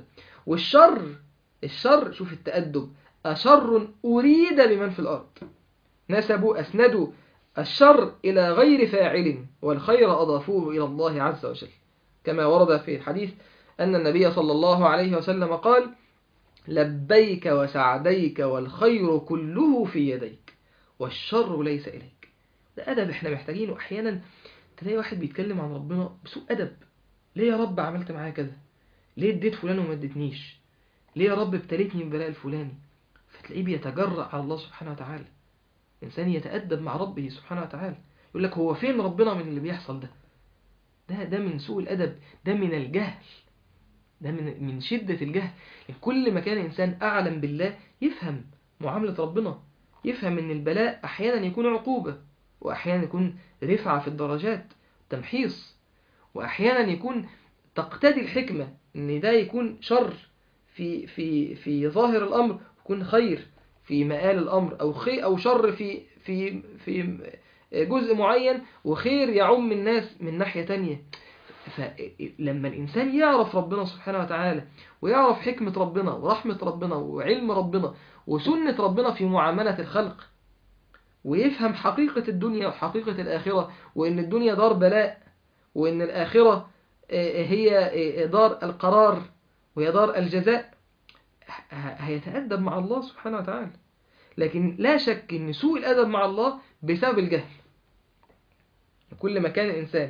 الشر شوف التأدب، أشر أريد بمن في الأرض، أسندوا الشر إلى غير فاعل والخير أضافوه إلى الله عز وجل، كما ورد في الحديث أن النبي صلى الله عليه وسلم قال لبيك وسعديك والخير كله في يديك والشر ليس إليك. ده أدب احنا محتاجينه. أحيانا تلاقي واحد بيتكلم عن ربنا بسوء أدب، ليه يا رب عملت معايا كذا؟ ليه اديت فلان وما اديتنيش؟ ليه يا رب ابتليتني ببلاء الفلاني؟ فتلاقيه بيتجرأ على الله سبحانه وتعالى. إنسان يتأدب مع ربه سبحانه وتعالى، يقول لك هو فين ربنا من اللي بيحصل ده؟ ده من سوء الأدب، ده من الجهل، ده من شدة الجهل. كل ما كان إنسان أعلم بالله يفهم معاملة ربنا، يفهم أن البلاء أحيانا يكون عقوبة، وأحيانا يكون رفعة في الدرجات تمحيص، وأحيانا يكون تقتضي الحكمة أن ده يكون شر في ظاهر الأمر، يكون خير في مآل الأمر، أو شر في جزء معين، وخير يعم الناس من ناحية تانية. فلما الإنسان يعرف ربنا سبحانه وتعالى، ويعرف حكمة ربنا ورحمة ربنا وعلم ربنا وسنة ربنا في معاملة الخلق، ويفهم حقيقة الدنيا وحقيقة الآخرة، وإن الدنيا دار بلاء، وإن الآخرة هي دار القرار وهي دار الجزاء، هيتأدب مع الله سبحانه وتعالى. لكن لا شك أن سوء الأدب مع الله بسبب الجهل. كل ما كان الإنسان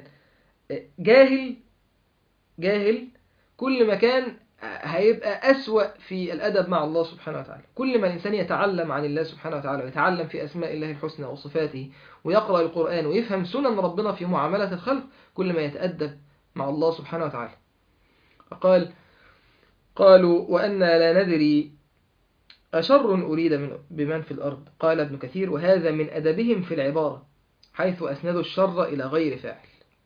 جاهل كل ما كان هيبقى أسوأ في الأدب مع الله سبحانه وتعالى. كل ما الإنسان يتعلم عن الله سبحانه وتعالى، ويتعلم في أسماء الله الحسنى وصفاته، ويقرأ القرآن ويفهم سنن ربنا في معاملة الخلق، كل ما يتأدب مع الله سبحانه وتعالى. قالوا وأنا لا ندري أشر أريد بمن في الأرض. قال ابن كثير وهذا من أدبهم في العبارة، حيث أسندوا الشر إلى غير فاعل.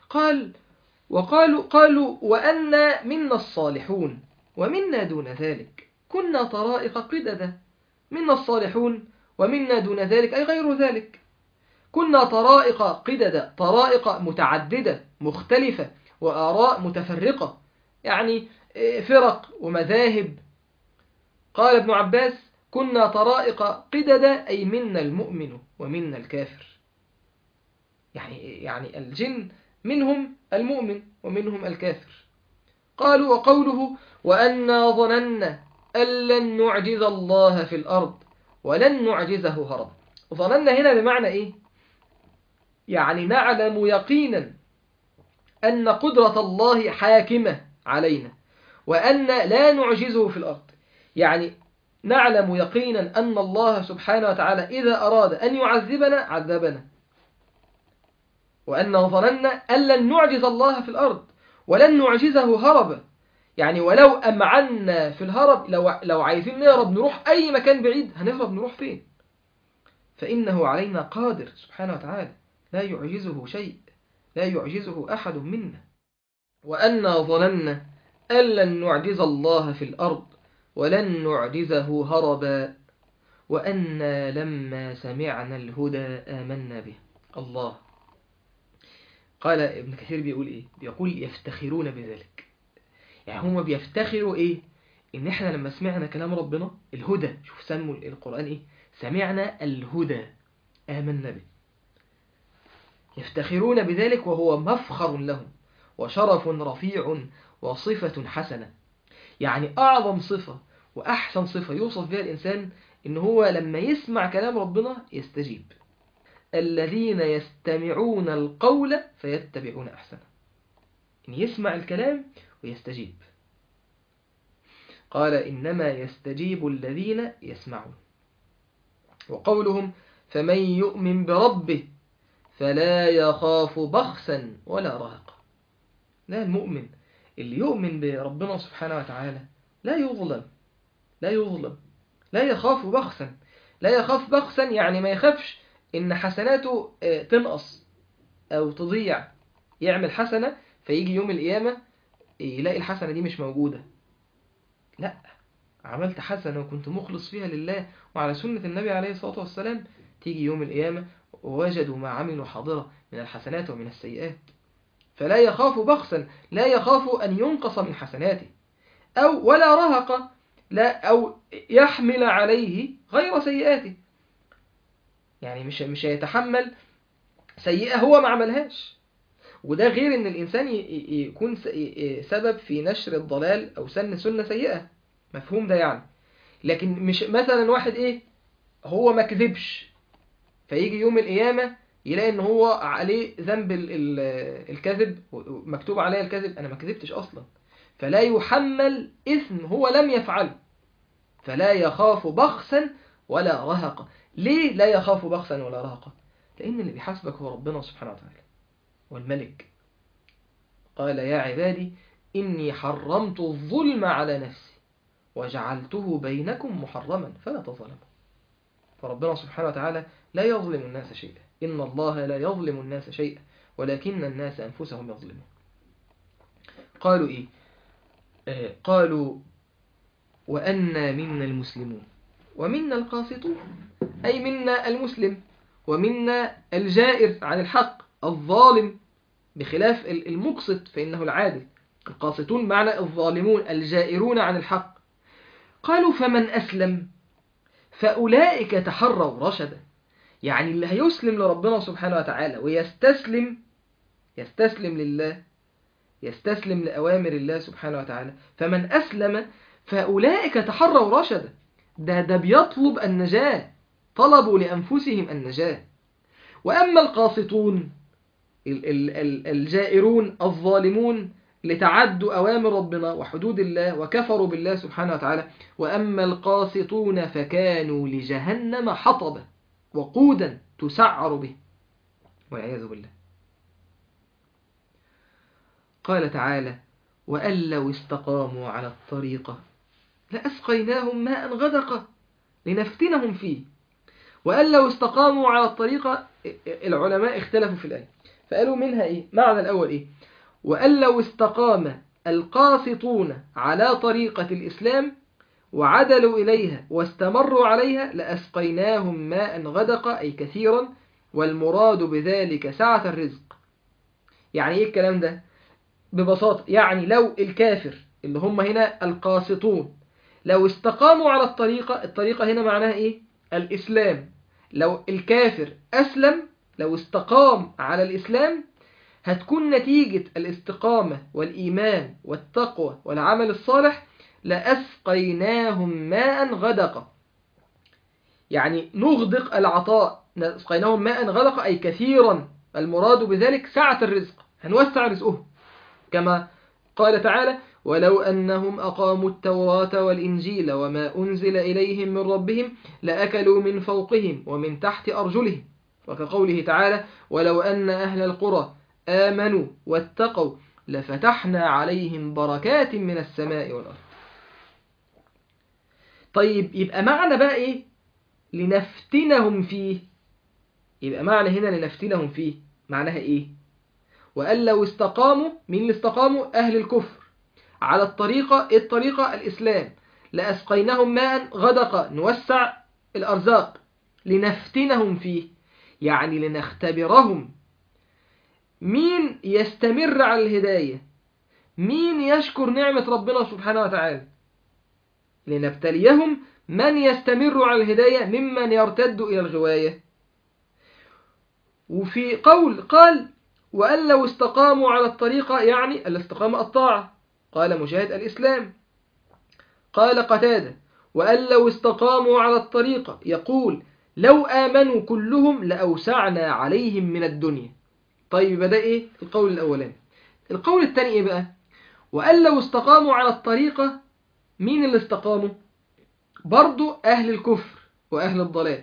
قالوا وأنا منا الصالحون ومنا دون ذلك كنا طرائق قددا. منا الصالحون ومنا دون ذلك أي غير ذلك. كنا طرائق قددا، طرائق متعددة مختلفة وآراء متفرقة، يعني فرق ومذاهب. قال ابن عباس كنا طرائق قددا أي منا المؤمن ومنا الكافر، يعني الجن منهم المؤمن ومنهم الكافر. قالوا وقوله وأنا ظننا أن لن نعجز الله في الأرض ولن نعجزه هربا. ظننا هنا بمعنى إيه؟ يعني نعلم يقينا أن قدرة الله حاكمة علينا وأن لا نعجزه في الأرض. يعني نعلم يقينا أن الله سبحانه وتعالى إذا أراد أن يعذبنا عذبنا، وأن ظننا أن لن نعجز الله في الأرض ولن نعجزه هربا. يعني ولو أمعنا في الهرب، لو عايزين نهرب نروح أي مكان بعيد هنهرب نروح فين؟ فإنه علينا قادر سبحانه وتعالى، لا يعجزه شيء، لا يعجزه أحد منا. وأنا ظننا أن لن نعجز الله في الأرض ولن نعجزه هربا وأنا لما سمعنا الهدى آمنا به. الله. قال ابن كثير بيقول إيه؟ بيقول يفتخرون بذلك. يعني هم بيفتخروا إيه؟ إن إحنا لما سمعنا كلام ربنا الهدى، شوف سموا القرآن إيه؟ سمعنا الهدى آمنا به. يفتخرون بذلك وهو مفخر لهم وشرف رفيع وصفة حسنة. يعني أعظم صفة وأحسن صفة يوصف بها الإنسان إن هو لما يسمع كلام ربنا يستجيب. الذين يستمعون القول فيتبعون أحسنه، إن يسمع الكلام ويستجيب. قال إنما يستجيب الذين يسمعون. وقولهم فمن يؤمن بربه فلا يخاف بخسا ولا رهقا. لا، المؤمن اللي يؤمن بربنا سبحانه وتعالى لا يظلم، لا يظلم، لا يخاف بخسا. لا يخاف بخسا يعني ما يخافش إن حسناته تنقص أو تضيع. يعمل حسنة فيجي يوم القيامة يلاقي الحسنة دي مش موجودة. لا، عملت حسنة وكنت مخلص فيها لله وعلى سنة النبي عليه الصلاة والسلام، تيجي يوم القيامة ووجدوا ما عملوا حاضرة من الحسنات ومن السيئات. فلا يخاف بخسا، لا يخاف أن ينقص من حسناته ولا رهق، لا أو يحمل عليه غير سيئاته. يعني مش هيتحمل سيئة هو ما عملهاش. وده غير ان الانسان يكون سبب في نشر الضلال او سن سنة سيئة، مفهوم ده يعني. لكن مش مثلا واحد هو ما كذبش فيجي يوم القيامة يلاقي ان هو عليه ذنب الكذب، مكتوب عليه الكذب، انا ما كذبتش اصلا، فلا يحمل اثم هو لم يفعله. فلا يخاف بخسا ولا رهقا. ليه لا يخاف بخسا ولا رهقا؟ لان اللي بيحاسبك هو ربنا سبحانه وتعالى والملك. قال يا عبادي إني حرمت الظلم على نفسي وجعلته بينكم محرما فلا تظلموا. فربنا سبحانه وتعالى لا يظلم الناس شيئا، إن الله لا يظلم الناس شيئا ولكن الناس أنفسهم يظلمون. قالوا إيه؟ قالوا وأنا منا المسلمون ومنا القاسطون، أي منا المسلم ومنا الجائر عن الحق الظالم، بخلاف المقسط فإنه العادل. القاسطون معنى الظالمون الجائرون عن الحق. قالوا فمن أسلم فأولئك تحروا رشدا. يعني اللي هيسلم لربنا سبحانه وتعالى ويستسلم، يستسلم لله، يستسلم لأوامر الله سبحانه وتعالى، فمن أسلم فأولئك تحروا رشدا. ده بيطلب النجاة، طلبوا لأنفسهم النجاة. وأما القاسطون الجائرون الظالمون لتعدوا أوامر ربنا وحدود الله وكفروا بالله سبحانه وتعالى، وأما القاسطون فكانوا لجهنم حطبا وقودا تسعر به والعياذ بالله. قال تعالى وأن لو استقاموا على الطريقة لأسقيناهم ماء غدقا لنفتنهم فيه. وأن لو استقاموا على الطريقة، العلماء اختلفوا في الآية، فقالوا منها إيه؟ معنى الأول إيه؟ وأن لو استقام القاسطون على طريقة الإسلام وعدلوا إليها واستمروا عليها لأسقيناهم ماء غدقا أي كثيرا، والمراد بذلك سعة الرزق. يعني إيه الكلام ده؟ ببساطة يعني لو الكافر اللي هم هنا القاسطون لو استقاموا على الطريقة هنا معناها إيه؟ الإسلام. لو الكافر أسلم، لو استقام على الإسلام، هتكون نتيجة الاستقامة والإيمان والتقوى والعمل الصالح لأسقيناهم ماء غدقا. يعني نغدق العطاء، أسقيناهم ماء غدقا أي كثيرا، المراد بذلك سعة الرزق، هنوسع رزقهم. كما قال تعالى ولو أنهم أقاموا التوراة والإنجيل وما أنزل إليهم من ربهم لأكلوا من فوقهم ومن تحت أرجلهم. وكقوله تعالى ولو أن أهل القرى آمنوا واتقوا لفتحنا عليهم بركات من السماء والأرض. طيب يبقى معنى بقى إيه؟ لنفتنهم فيه. يبقى معنى هنا لنفتنهم فيه معناها إيه؟ وأن لو استقاموا، مين اللي استقاموا؟ أهل الكفر على الطريقة الإسلام، لأسقيناهم ماء غدقا، نوسع الأرزاق، لنفتنهم فيه يعني لنختبرهم. مين يستمر على الهداية؟ مين يشكر نعمة ربنا سبحانه وتعالى؟ لنبتليهم من يستمر على الهداية ممن يرتد إلى الغواية. وفي قال وأن لو استقاموا على الطريقة يعني الاستقامة الطاعة، قال مجاهد الإسلام. قال قتادة وأن لو استقاموا على الطريقة يقول لو آمنوا كلهم لأوسعنا عليهم من الدنيا. طيب بدأ إيه؟ القول الأولاني. القول الثاني إيه بقى؟ وأن لو استقاموا على الطريقة، مين اللي استقاموا؟ برضو أهل الكفر وأهل الضلال.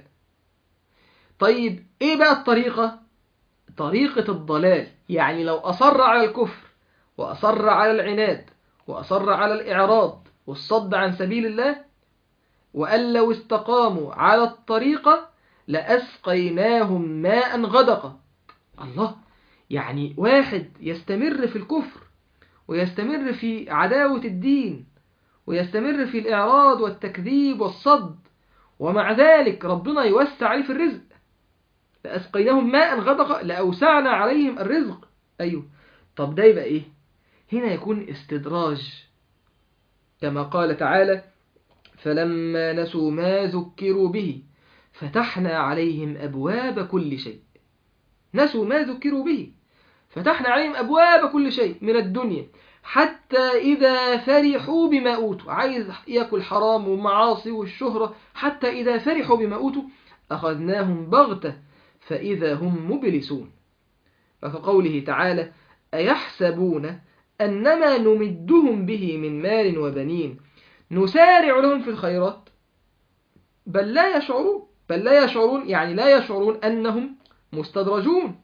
طيب إيه بقى الطريقة؟ طريقة الضلال، يعني لو أصر على الكفر وأصر على العناد وأصر على الإعراض والصد عن سبيل الله، وأن لو استقاموا على الطريقة لأسقيناهم ماء غدقا. الله، يعني واحد يستمر في الكفر ويستمر في عداوة الدين ويستمر في الإعراض والتكذيب والصد، ومع ذلك ربنا يوسع عليه في الرزق. لأسقيناهم ماء غدقا لأوسعنا عليهم الرزق. أيوه، طب ده يبقى إيه؟ هنا يكون استدراج، كما قال تعالى فلما نسوا ما ذكروا به فتحنا عليهم أبواب كل شيء. نسوا ما ذكروا به فتحنا عليهم أبواب كل شيء من الدنيا حتى إذا فرحوا بما أوتوا. عايز يأكل حرام ومعاصي والشهرة، حتى إذا فرحوا بما أوتوا أخذناهم بغتة فإذا هم مبلسون. فكقوله تعالى أيحسبون أنما نمدهم به من مال وبنين نسارع لهم في الخيرات بل لا يشعرون، يعني لا يشعرون أنهم مستدرجون.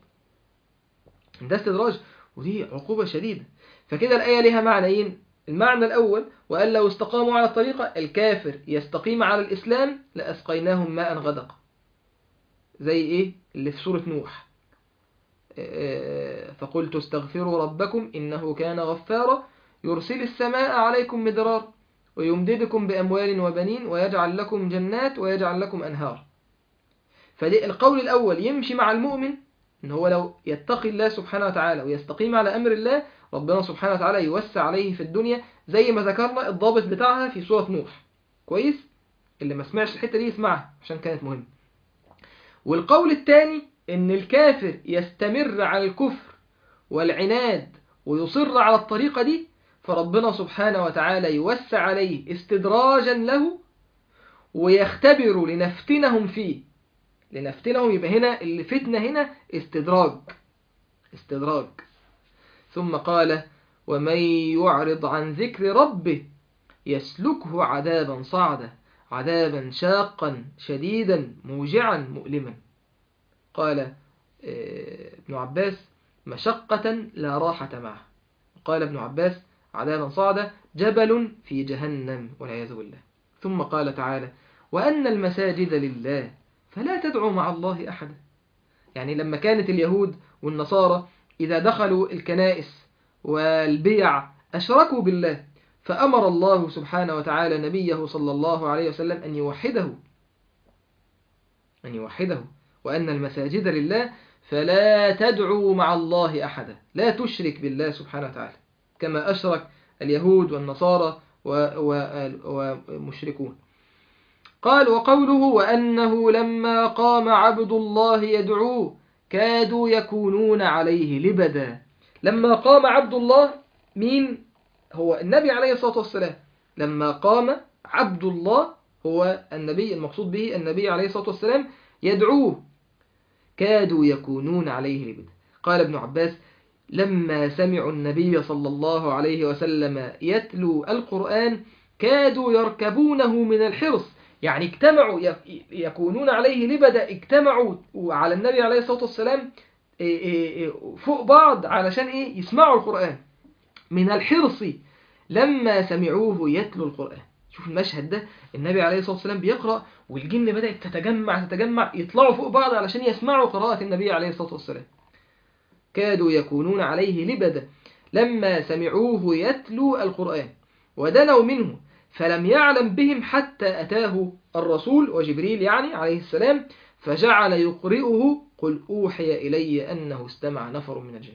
ده استدراج، ودي عقوبة شديدة. فكده الآية لها معنيين. المعنى الأول وأن لو استقاموا على الطريقة، الكافر يستقيم على الإسلام لأسقيناهم ماء غدق، زي إيه اللي في سورة نوح فقلت استغفروا ربكم إنه كان غفارا يرسل السماء عليكم مدرارا ويمددكم بأموال وبنين ويجعل لكم جنات ويجعل لكم أنهار. فدي القول الأول يمشي مع المؤمن، إن هو لو يتقي الله سبحانه وتعالى ويستقيم على أمر الله ربنا سبحانه وتعالى يوسع عليه في الدنيا، زي ما ذكرنا الضابط بتاعها في سورة نوح. كويس؟ اللي ما سمعش الحتة دي يسمعها عشان كانت مهمة. والقول الثاني إن الكافر يستمر على الكفر والعناد ويصر على الطريقة دي، فربنا سبحانه وتعالى يوسع عليه استدراجا له ويختبر لنفتنهم فيه. لنفتنهم يبقى هنا الفتنة هنا استدراج. ثم قال ومن يعرض عن ذكر ربه يسلكه عذابا صعدا عذابا شاقا شديدا موجعا مؤلما. قال ابن عباس مشقة لا راحة معه. قال ابن عباس عذابا صعدا جبل في جهنم والعياذ بالله. ثم قال تعالى وأن المساجد لله فلا تدعوا مع الله أحدا. يعني لما كانت اليهود والنصارى إذا دخلوا الكنائس والبيع أشركوا بالله، فأمر الله سبحانه وتعالى نبيه صلى الله عليه وسلم أن يوحده وأن المساجد لله فلا تدعوا مع الله أحدا، لا تشرك بالله سبحانه وتعالى كما أشرك اليهود والنصارى ومشركون. قال وقوله وأنه لما قام عبد الله يدعوه كادوا يكونون عليه لبدا. لما قام عبد الله، مين هو؟ النبي عليه الصلاة والسلام. لما قام عبد الله هو النبي، المقصود به النبي عليه الصلاة والسلام، يدعوه كادوا يكونون عليه لبدا. قال ابن عباس لما سمعوا النبي صلى الله عليه وسلم يتلو القرآن كادوا يركبونه من الحرص، يعني اجتمعوا يكونون عليه لبدا، اجتمعوا على النبي عليه الصلاة والسلام فوق بعض علشان يسمعوا القرآن من الحرص لما سمعوه يتلو القرآن. شوف المشهد ده، النبي عليه الصلاة والسلام بيقرأ والجن بدأت تتجمع يطلعوا فوق بعض علشان يسمعوا قراءة النبي عليه الصلاة والسلام. كادوا يكونون عليه لبدا لما سمعوه يتلو القرآن ودنوا منه فلم يعلم بهم حتى أتاه الرسول وجبريل يعني عليه السلام فجعل يقرئه قل أوحي إلي أنه استمع نفر من الجن.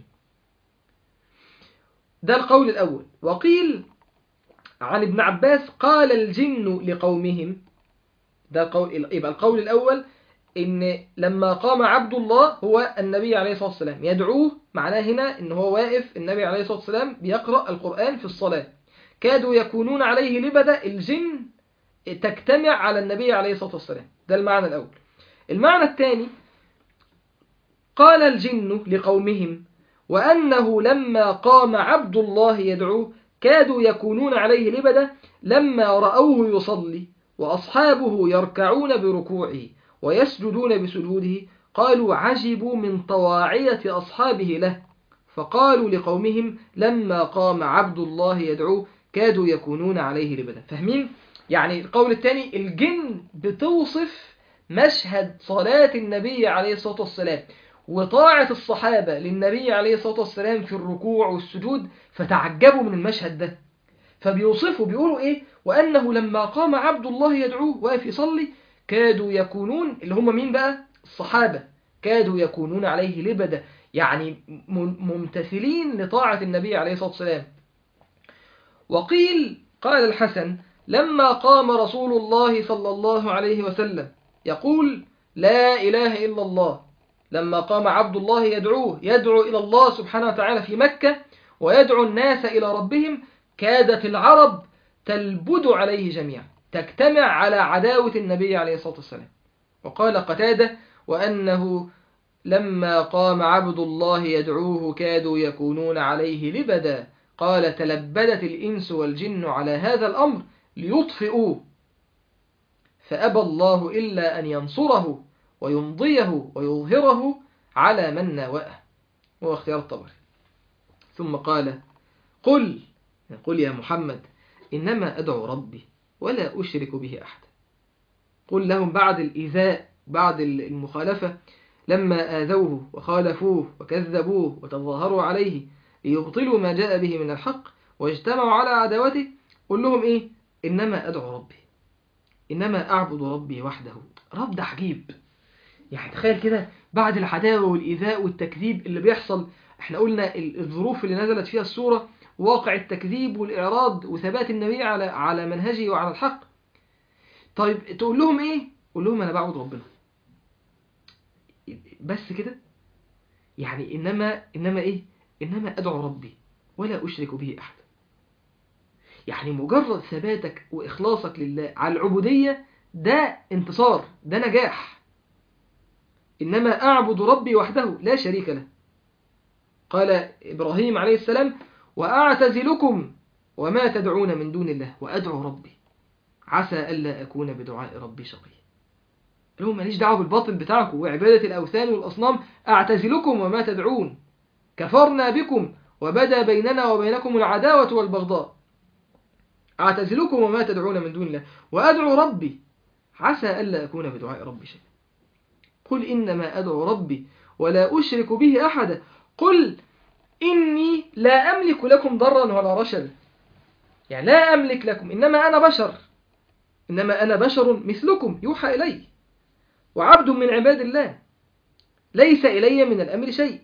ده القول الأول. وقيل عن ابن عباس قال الجن لقومهم، ده القول، يبقى القول الأول إن لما قام عبد الله هو النبي عليه الصلاة والسلام يدعوه، معناه هنا إن هو واقف النبي عليه الصلاة والسلام بيقرأ القرآن في الصلاة، كادوا يكونون عليه لبدا، الجن تجتمع على النبي عليه الصلاة والسلام. ده المعنى الأول. المعنى الثاني قال الجن لقومهم وأنه لما قام عبد الله يدعوه كادوا يكونون عليه لبدا لما رأوه يصلي وأصحابه يركعون بركوعه ويسجدون بسجوده قالوا عجبوا من طواعية أصحابه له، فقالوا لقومهم لما قام عبد الله يدعوه كادوا يكونون عليه لبدا. فاهمين؟ يعني القول الثاني الجن بتوصف مشهد صلاة النبي عليه الصلاة والسلام وطاعة الصحابة للنبي عليه الصلاة والسلام في الركوع والسجود، فتعجبوا من المشهد ده، فبيوصفوا بيقولوا وأنه لما قام عبد الله يدعوه واقف يصلي كادوا يكونون، اللي هم مين بقى؟ الصحابة، كادوا يكونون عليه لبدا، يعني ممتثلين لطاعة النبي عليه الصلاة والسلام. وقيل قال الحسن لما قام رسول الله صلى الله عليه وسلم يقول لا إله إلا الله، لما قام عبد الله يدعوه يدعو إلى الله سبحانه وتعالى في مكة ويدعو الناس إلى ربهم، كادت العرب تلبد عليه جميعا، تجتمع على عداوة النبي عليه الصلاة والسلام. وقال قتادة وأنه لما قام عبد الله يدعوه كادوا يكونون عليه لبدا، قال تلبدت الإنس والجن على هذا الأمر ليطفئوه فأبى الله إلا أن ينصره ويمضيه ويظهره على من ناوأه، هو اختيار الطبري. ثم قال قل يا محمد إنما أدعو ربي ولا أشرك به أحد. قل لهم بعد الإيذاء، بعد المخالفة، لما آذوه وخالفوه وكذبوه وتظاهروا عليه ليبطلوا ما جاء به من الحق واجتمعوا على عداوته، قل لهم إنما أدعو ربي، إنما أعبد ربي وحده. رب ده عجيب، يعني تخيل كده بعد العداوة والإيذاء والتكذيب اللي بيحصل، احنا قلنا الظروف اللي نزلت فيها السورة واقع التكذيب والإعراض وثبات النبي على منهجه وعلى الحق. طيب تقول لهم قول لهم أنا بعبد ربنا بس كده، يعني إنما أدعو ربي ولا أشرك به أحد. يعني مجرد ثباتك وإخلاصك لله على العبودية ده انتصار، ده نجاح. إنما أعبد ربي وحده لا شريك له. قال إبراهيم عليه السلام وأعتزلكم وما تدعون من دون الله وأدعو ربي عسى ألا أكون بدعاء ربي شقيا. اللي هو ماليش دعوة بالباطل بتاعكم وعبادة الأوثان والأصنام، أعتزلكم وما تدعون كفرنا بكم وبدا بيننا وبينكم العداوة والبغضاء، أعتزلكم وما تدعون من دون الله وأدعو ربي عسى ألا أكون بدعاء ربي شقيا. قل إنما أدعو ربي ولا أشرك به أحدا قل إني لا أملك لكم ضرا ولا رشدا. يعني لا أملك لكم، إنما أنا بشر مثلكم يوحى إلي وعبد من عباد الله ليس إلي من الأمر شيء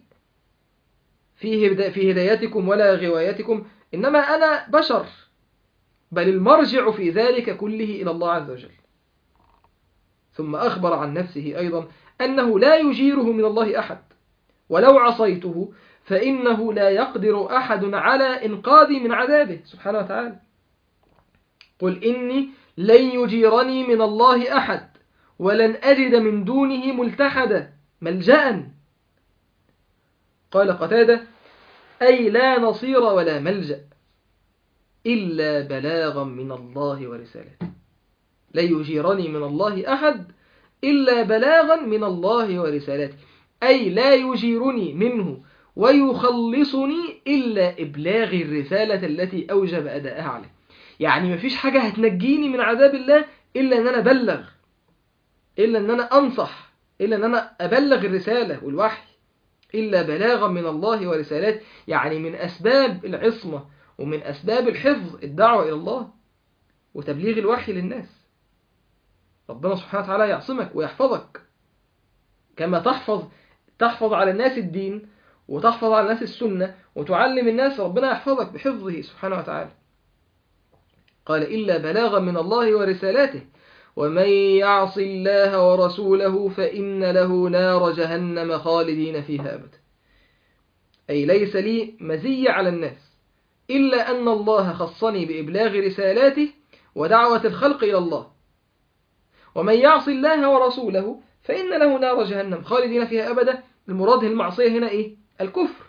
في هدايتكم ولا غوايتكم، إنما أنا بشر، بل المرجع في ذلك كله إلى الله عز وجل. ثم أخبر عن نفسه أيضا أنه لا يجيره من الله أحد، ولو عصيته فإنه لا يقدر أحد على إنقاذي من عذابه سبحانه وتعالى. قل إني لن يجيرني من الله أحد ولن أجد من دونه ملتحدا ملجأ. قال قتادة أي لا نصير ولا ملجأ إلا بلاغا من الله ورسالته. لا يجيرني من الله أحد إلا بلاغا من الله ورسالته، أي لا يجيرني منه ويخلصني إلا إبلاغ الرسالة التي أوجب أداءها عليه. يعني مفيش حاجة هتنجيني من عذاب الله إلا أن أنا أبلغ، إلا أن أنا أنصح، إلا أن أنا أبلغ الرسالة والوحي، إلا بلاغا من الله ورسالته. يعني من أسباب العصمة ومن أسباب الحفظ الدعوة إلى الله وتبليغ الوحي للناس. ربنا سبحانه وتعالى يعصمك ويحفظك كما تحفظ على الناس الدين وتحفظ على الناس السنة وتعلم الناس، ربنا يحفظك بحفظه سبحانه وتعالى. قال إلا بلاغا من الله ورسالاته ومن يعص الله ورسوله فإن له نار جهنم خالدين فيها أبدا. أي ليس لي مزية على الناس إلا أن الله خصني بإبلاغ رسالاته ودعوة الخلق إلى الله. ومن يعص الله ورسوله فإن له نار جهنم خالدين فيها أبدا. المراد المعصية هنا إيه؟ الكفر.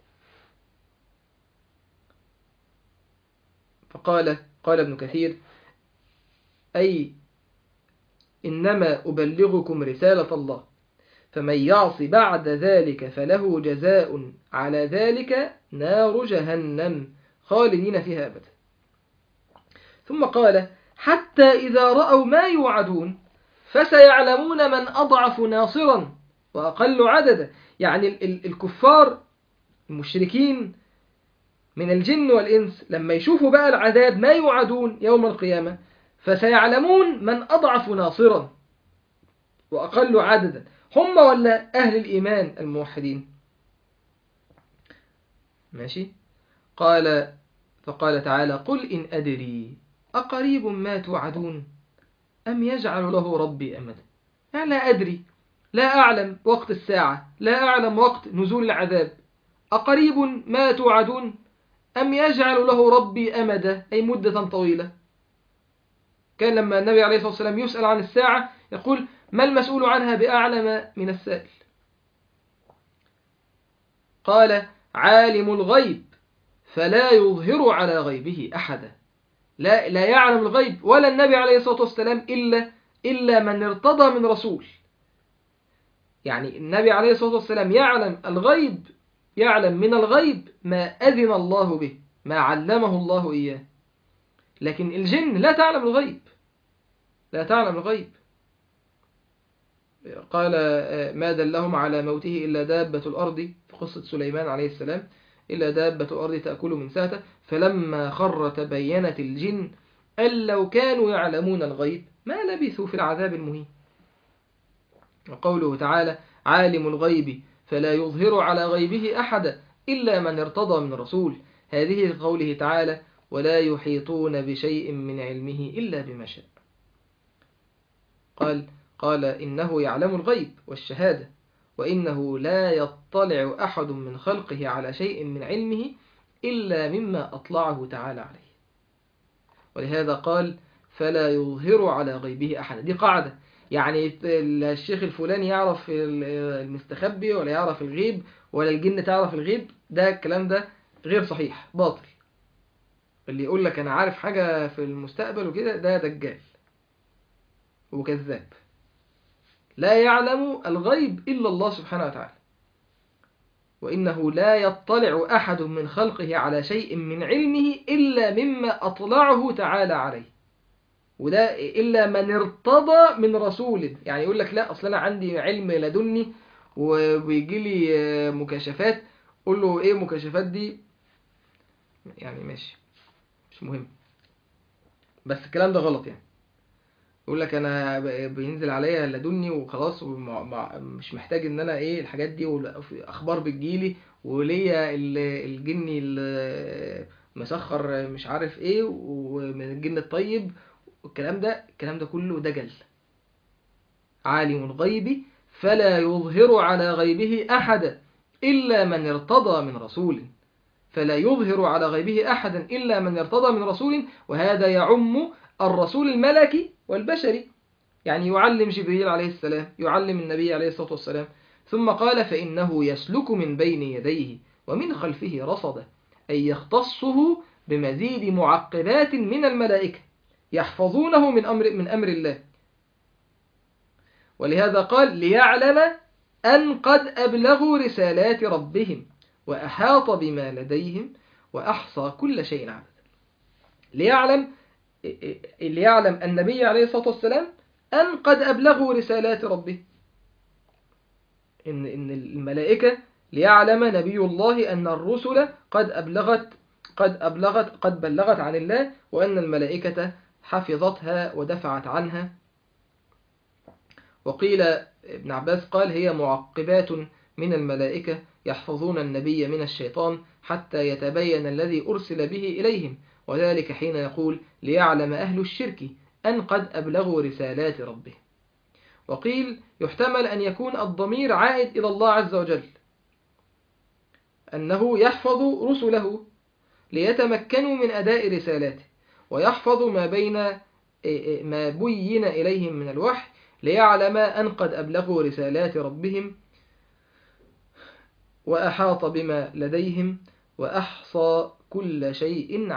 قال ابن كثير أي إنما أبلغكم رسالة الله فمن يعص بعد ذلك فله جزاء على ذلك نار جهنم خالدين فيها أبدا. ثم قال حتى إذا رأوا ما يوعدون فسيعلمون من أضعف ناصرا وأقل عددا. يعني الكفار المشركين من الجن والإنس لما يشوفوا بقى العذاب ما يوعدون يوم القيامة فسيعلمون من أضعف ناصرا وأقل عددا، هم ولا أهل الإيمان الموحدين؟ ماشي. فقال تعالى قل إن أدري أقريب ما توعدون أم يجعل له ربي أمدا. يعني لا أدري، لا أعلم وقت الساعة، لا أعلم وقت نزول العذاب. أقريب ما توعدون أم يجعل له ربي أمدا أي مدة طويلة. كان لما النبي عليه الصلاة والسلام يسأل عن الساعة يقول ما المسؤول عنها بأعلم من السائل. قال عالم الغيب فلا يظهر على غيبه أحدا. لا يعلم الغيب ولا النبي عليه الصلاة والسلام إلا من ارتضى من رسول. يعني النبي عليه الصلاة والسلام يعلم الغيب، يعلم من الغيب ما أذن الله به، ما علمه الله إياه. لكن الجن لا تعلم الغيب، لا تعلم الغيب. قال ما دلهم على موته إلا دابة الأرض في قصة سليمان عليه السلام، إلا دابة الأرض تأكل من ساته فلما خر تبينت الجن أن لو كانوا يعلمون الغيب ما لبثوا في العذاب المهين. وقوله تعالى عالم الغيب فلا يظهر على غيبه أحدا إلا من ارتضى من رسول، هذه قوله تعالى ولا يحيطون بشيء من علمه إلا بما شاء. قال إنه يعلم الغيب والشهادة وإنه لا يطلع أحد من خلقه على شيء من علمه إلا مما أطلعه تعالى عليه. ولهذا قال فلا يظهر على غيبه أحد. دي قاعدة، يعني الشيخ الفلاني يعرف المستخبي ولا يعرف الغيب ولا الجن تعرف الغيب، ده الكلام ده غير صحيح، باطل. اللي يقول لك أنا عارف حاجة في المستقبل وكده ده دجال وكذاب. لا يعلم الغيب إلا الله سبحانه وتعالى، وإنه لا يطلع أحد من خلقه على شيء من علمه إلا مما أطلعه تعالى عليه. وده إلا من ارتضى من رسول. يعني يقول لك لا أصلا أنا عندي علم لدني وبيجي لي مكاشفات، قول له ايه مكاشفات دي؟ يعني ماشي، مش مهم، بس الكلام ده غلط يعني. يقول لك انا بينزل عليا لدني وخلاص، مش محتاج ان انا ايه الحاجات دي، واخبار بتجيلي، وليا الجني مسخر مش عارف ايه، ومن الجن الطيب، الكلام ده كله دجل. عالم الغيب فلا يظهر على غيبه أحدا إلا من ارتضى من رسول، فلا يظهر على غيبه أحدا إلا من ارتضى من رسول، وهذا يعم الرسول الملكي والبشري. يعني يعلم جبريل عليه السلام، يعلم النبي عليه الصلاة والسلام. ثم قال فإنه يسلك من بين يديه ومن خلفه رصدا، أي يختصه بمزيد معقبات من الملائكة يحفظونه من أمر الله. ولهذا قال ليعلم أن قد أبلغوا رسالات ربهم وأحاط بما لديهم وأحصى كل شيء عددا. ليعلم النبي عليه الصلاة والسلام أن قد أبلغوا رسالات ربه، إن الملائكة، ليعلم نبي الله أن الرسل قد بلغت عن الله، وأن الملائكة حفظتها ودفعت عنها. وقيل ابن عباس قال هي معقبات من الملائكة يحفظون النبي من الشيطان حتى يتبين الذي أرسل به إليهم، وذلك حين يقول ليعلم أهل الشرك أن قد أبلغوا رسالات ربه. وقيل يحتمل أن يكون الضمير عائد إلى الله عز وجل، أنه يحفظ رسله ليتمكنوا من أداء رسالاته، ويحفظ ما بين إليهم من الوحي، ليعلم أن قد أبلغوا رسالات ربهم وأحاط بما لديهم وأحصى كل شيء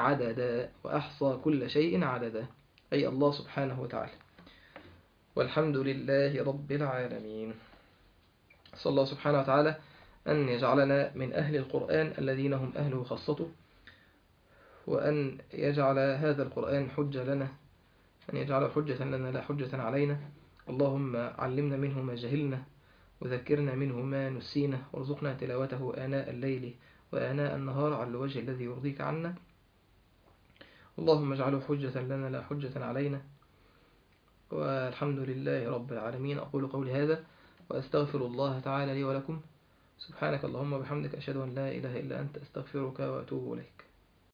عددا، أي الله سبحانه وتعالى. والحمد لله رب العالمين. صلى الله سبحانه وتعالى أن يجعلنا من أهل القرآن الذين هم أهله خاصته، وأن يجعل هذا القرآن حجة لنا، أن يجعله حجة لنا لا حجة علينا. اللهم علمنا منه ما جهلنا، وذكرنا منه ما نسينا، وارزقنا تلاوته آناء الليل وآناء النهار على الوجه الذي يرضيك عنا. اللهم اجعله حجة لنا لا حجة علينا. والحمد لله رب العالمين. أقول قولي هذا وأستغفر الله تعالى لي ولكم. سبحانك اللهم وبحمدك، أشهد أن لا إله إلا أنت، أستغفرك وأتوب إليك.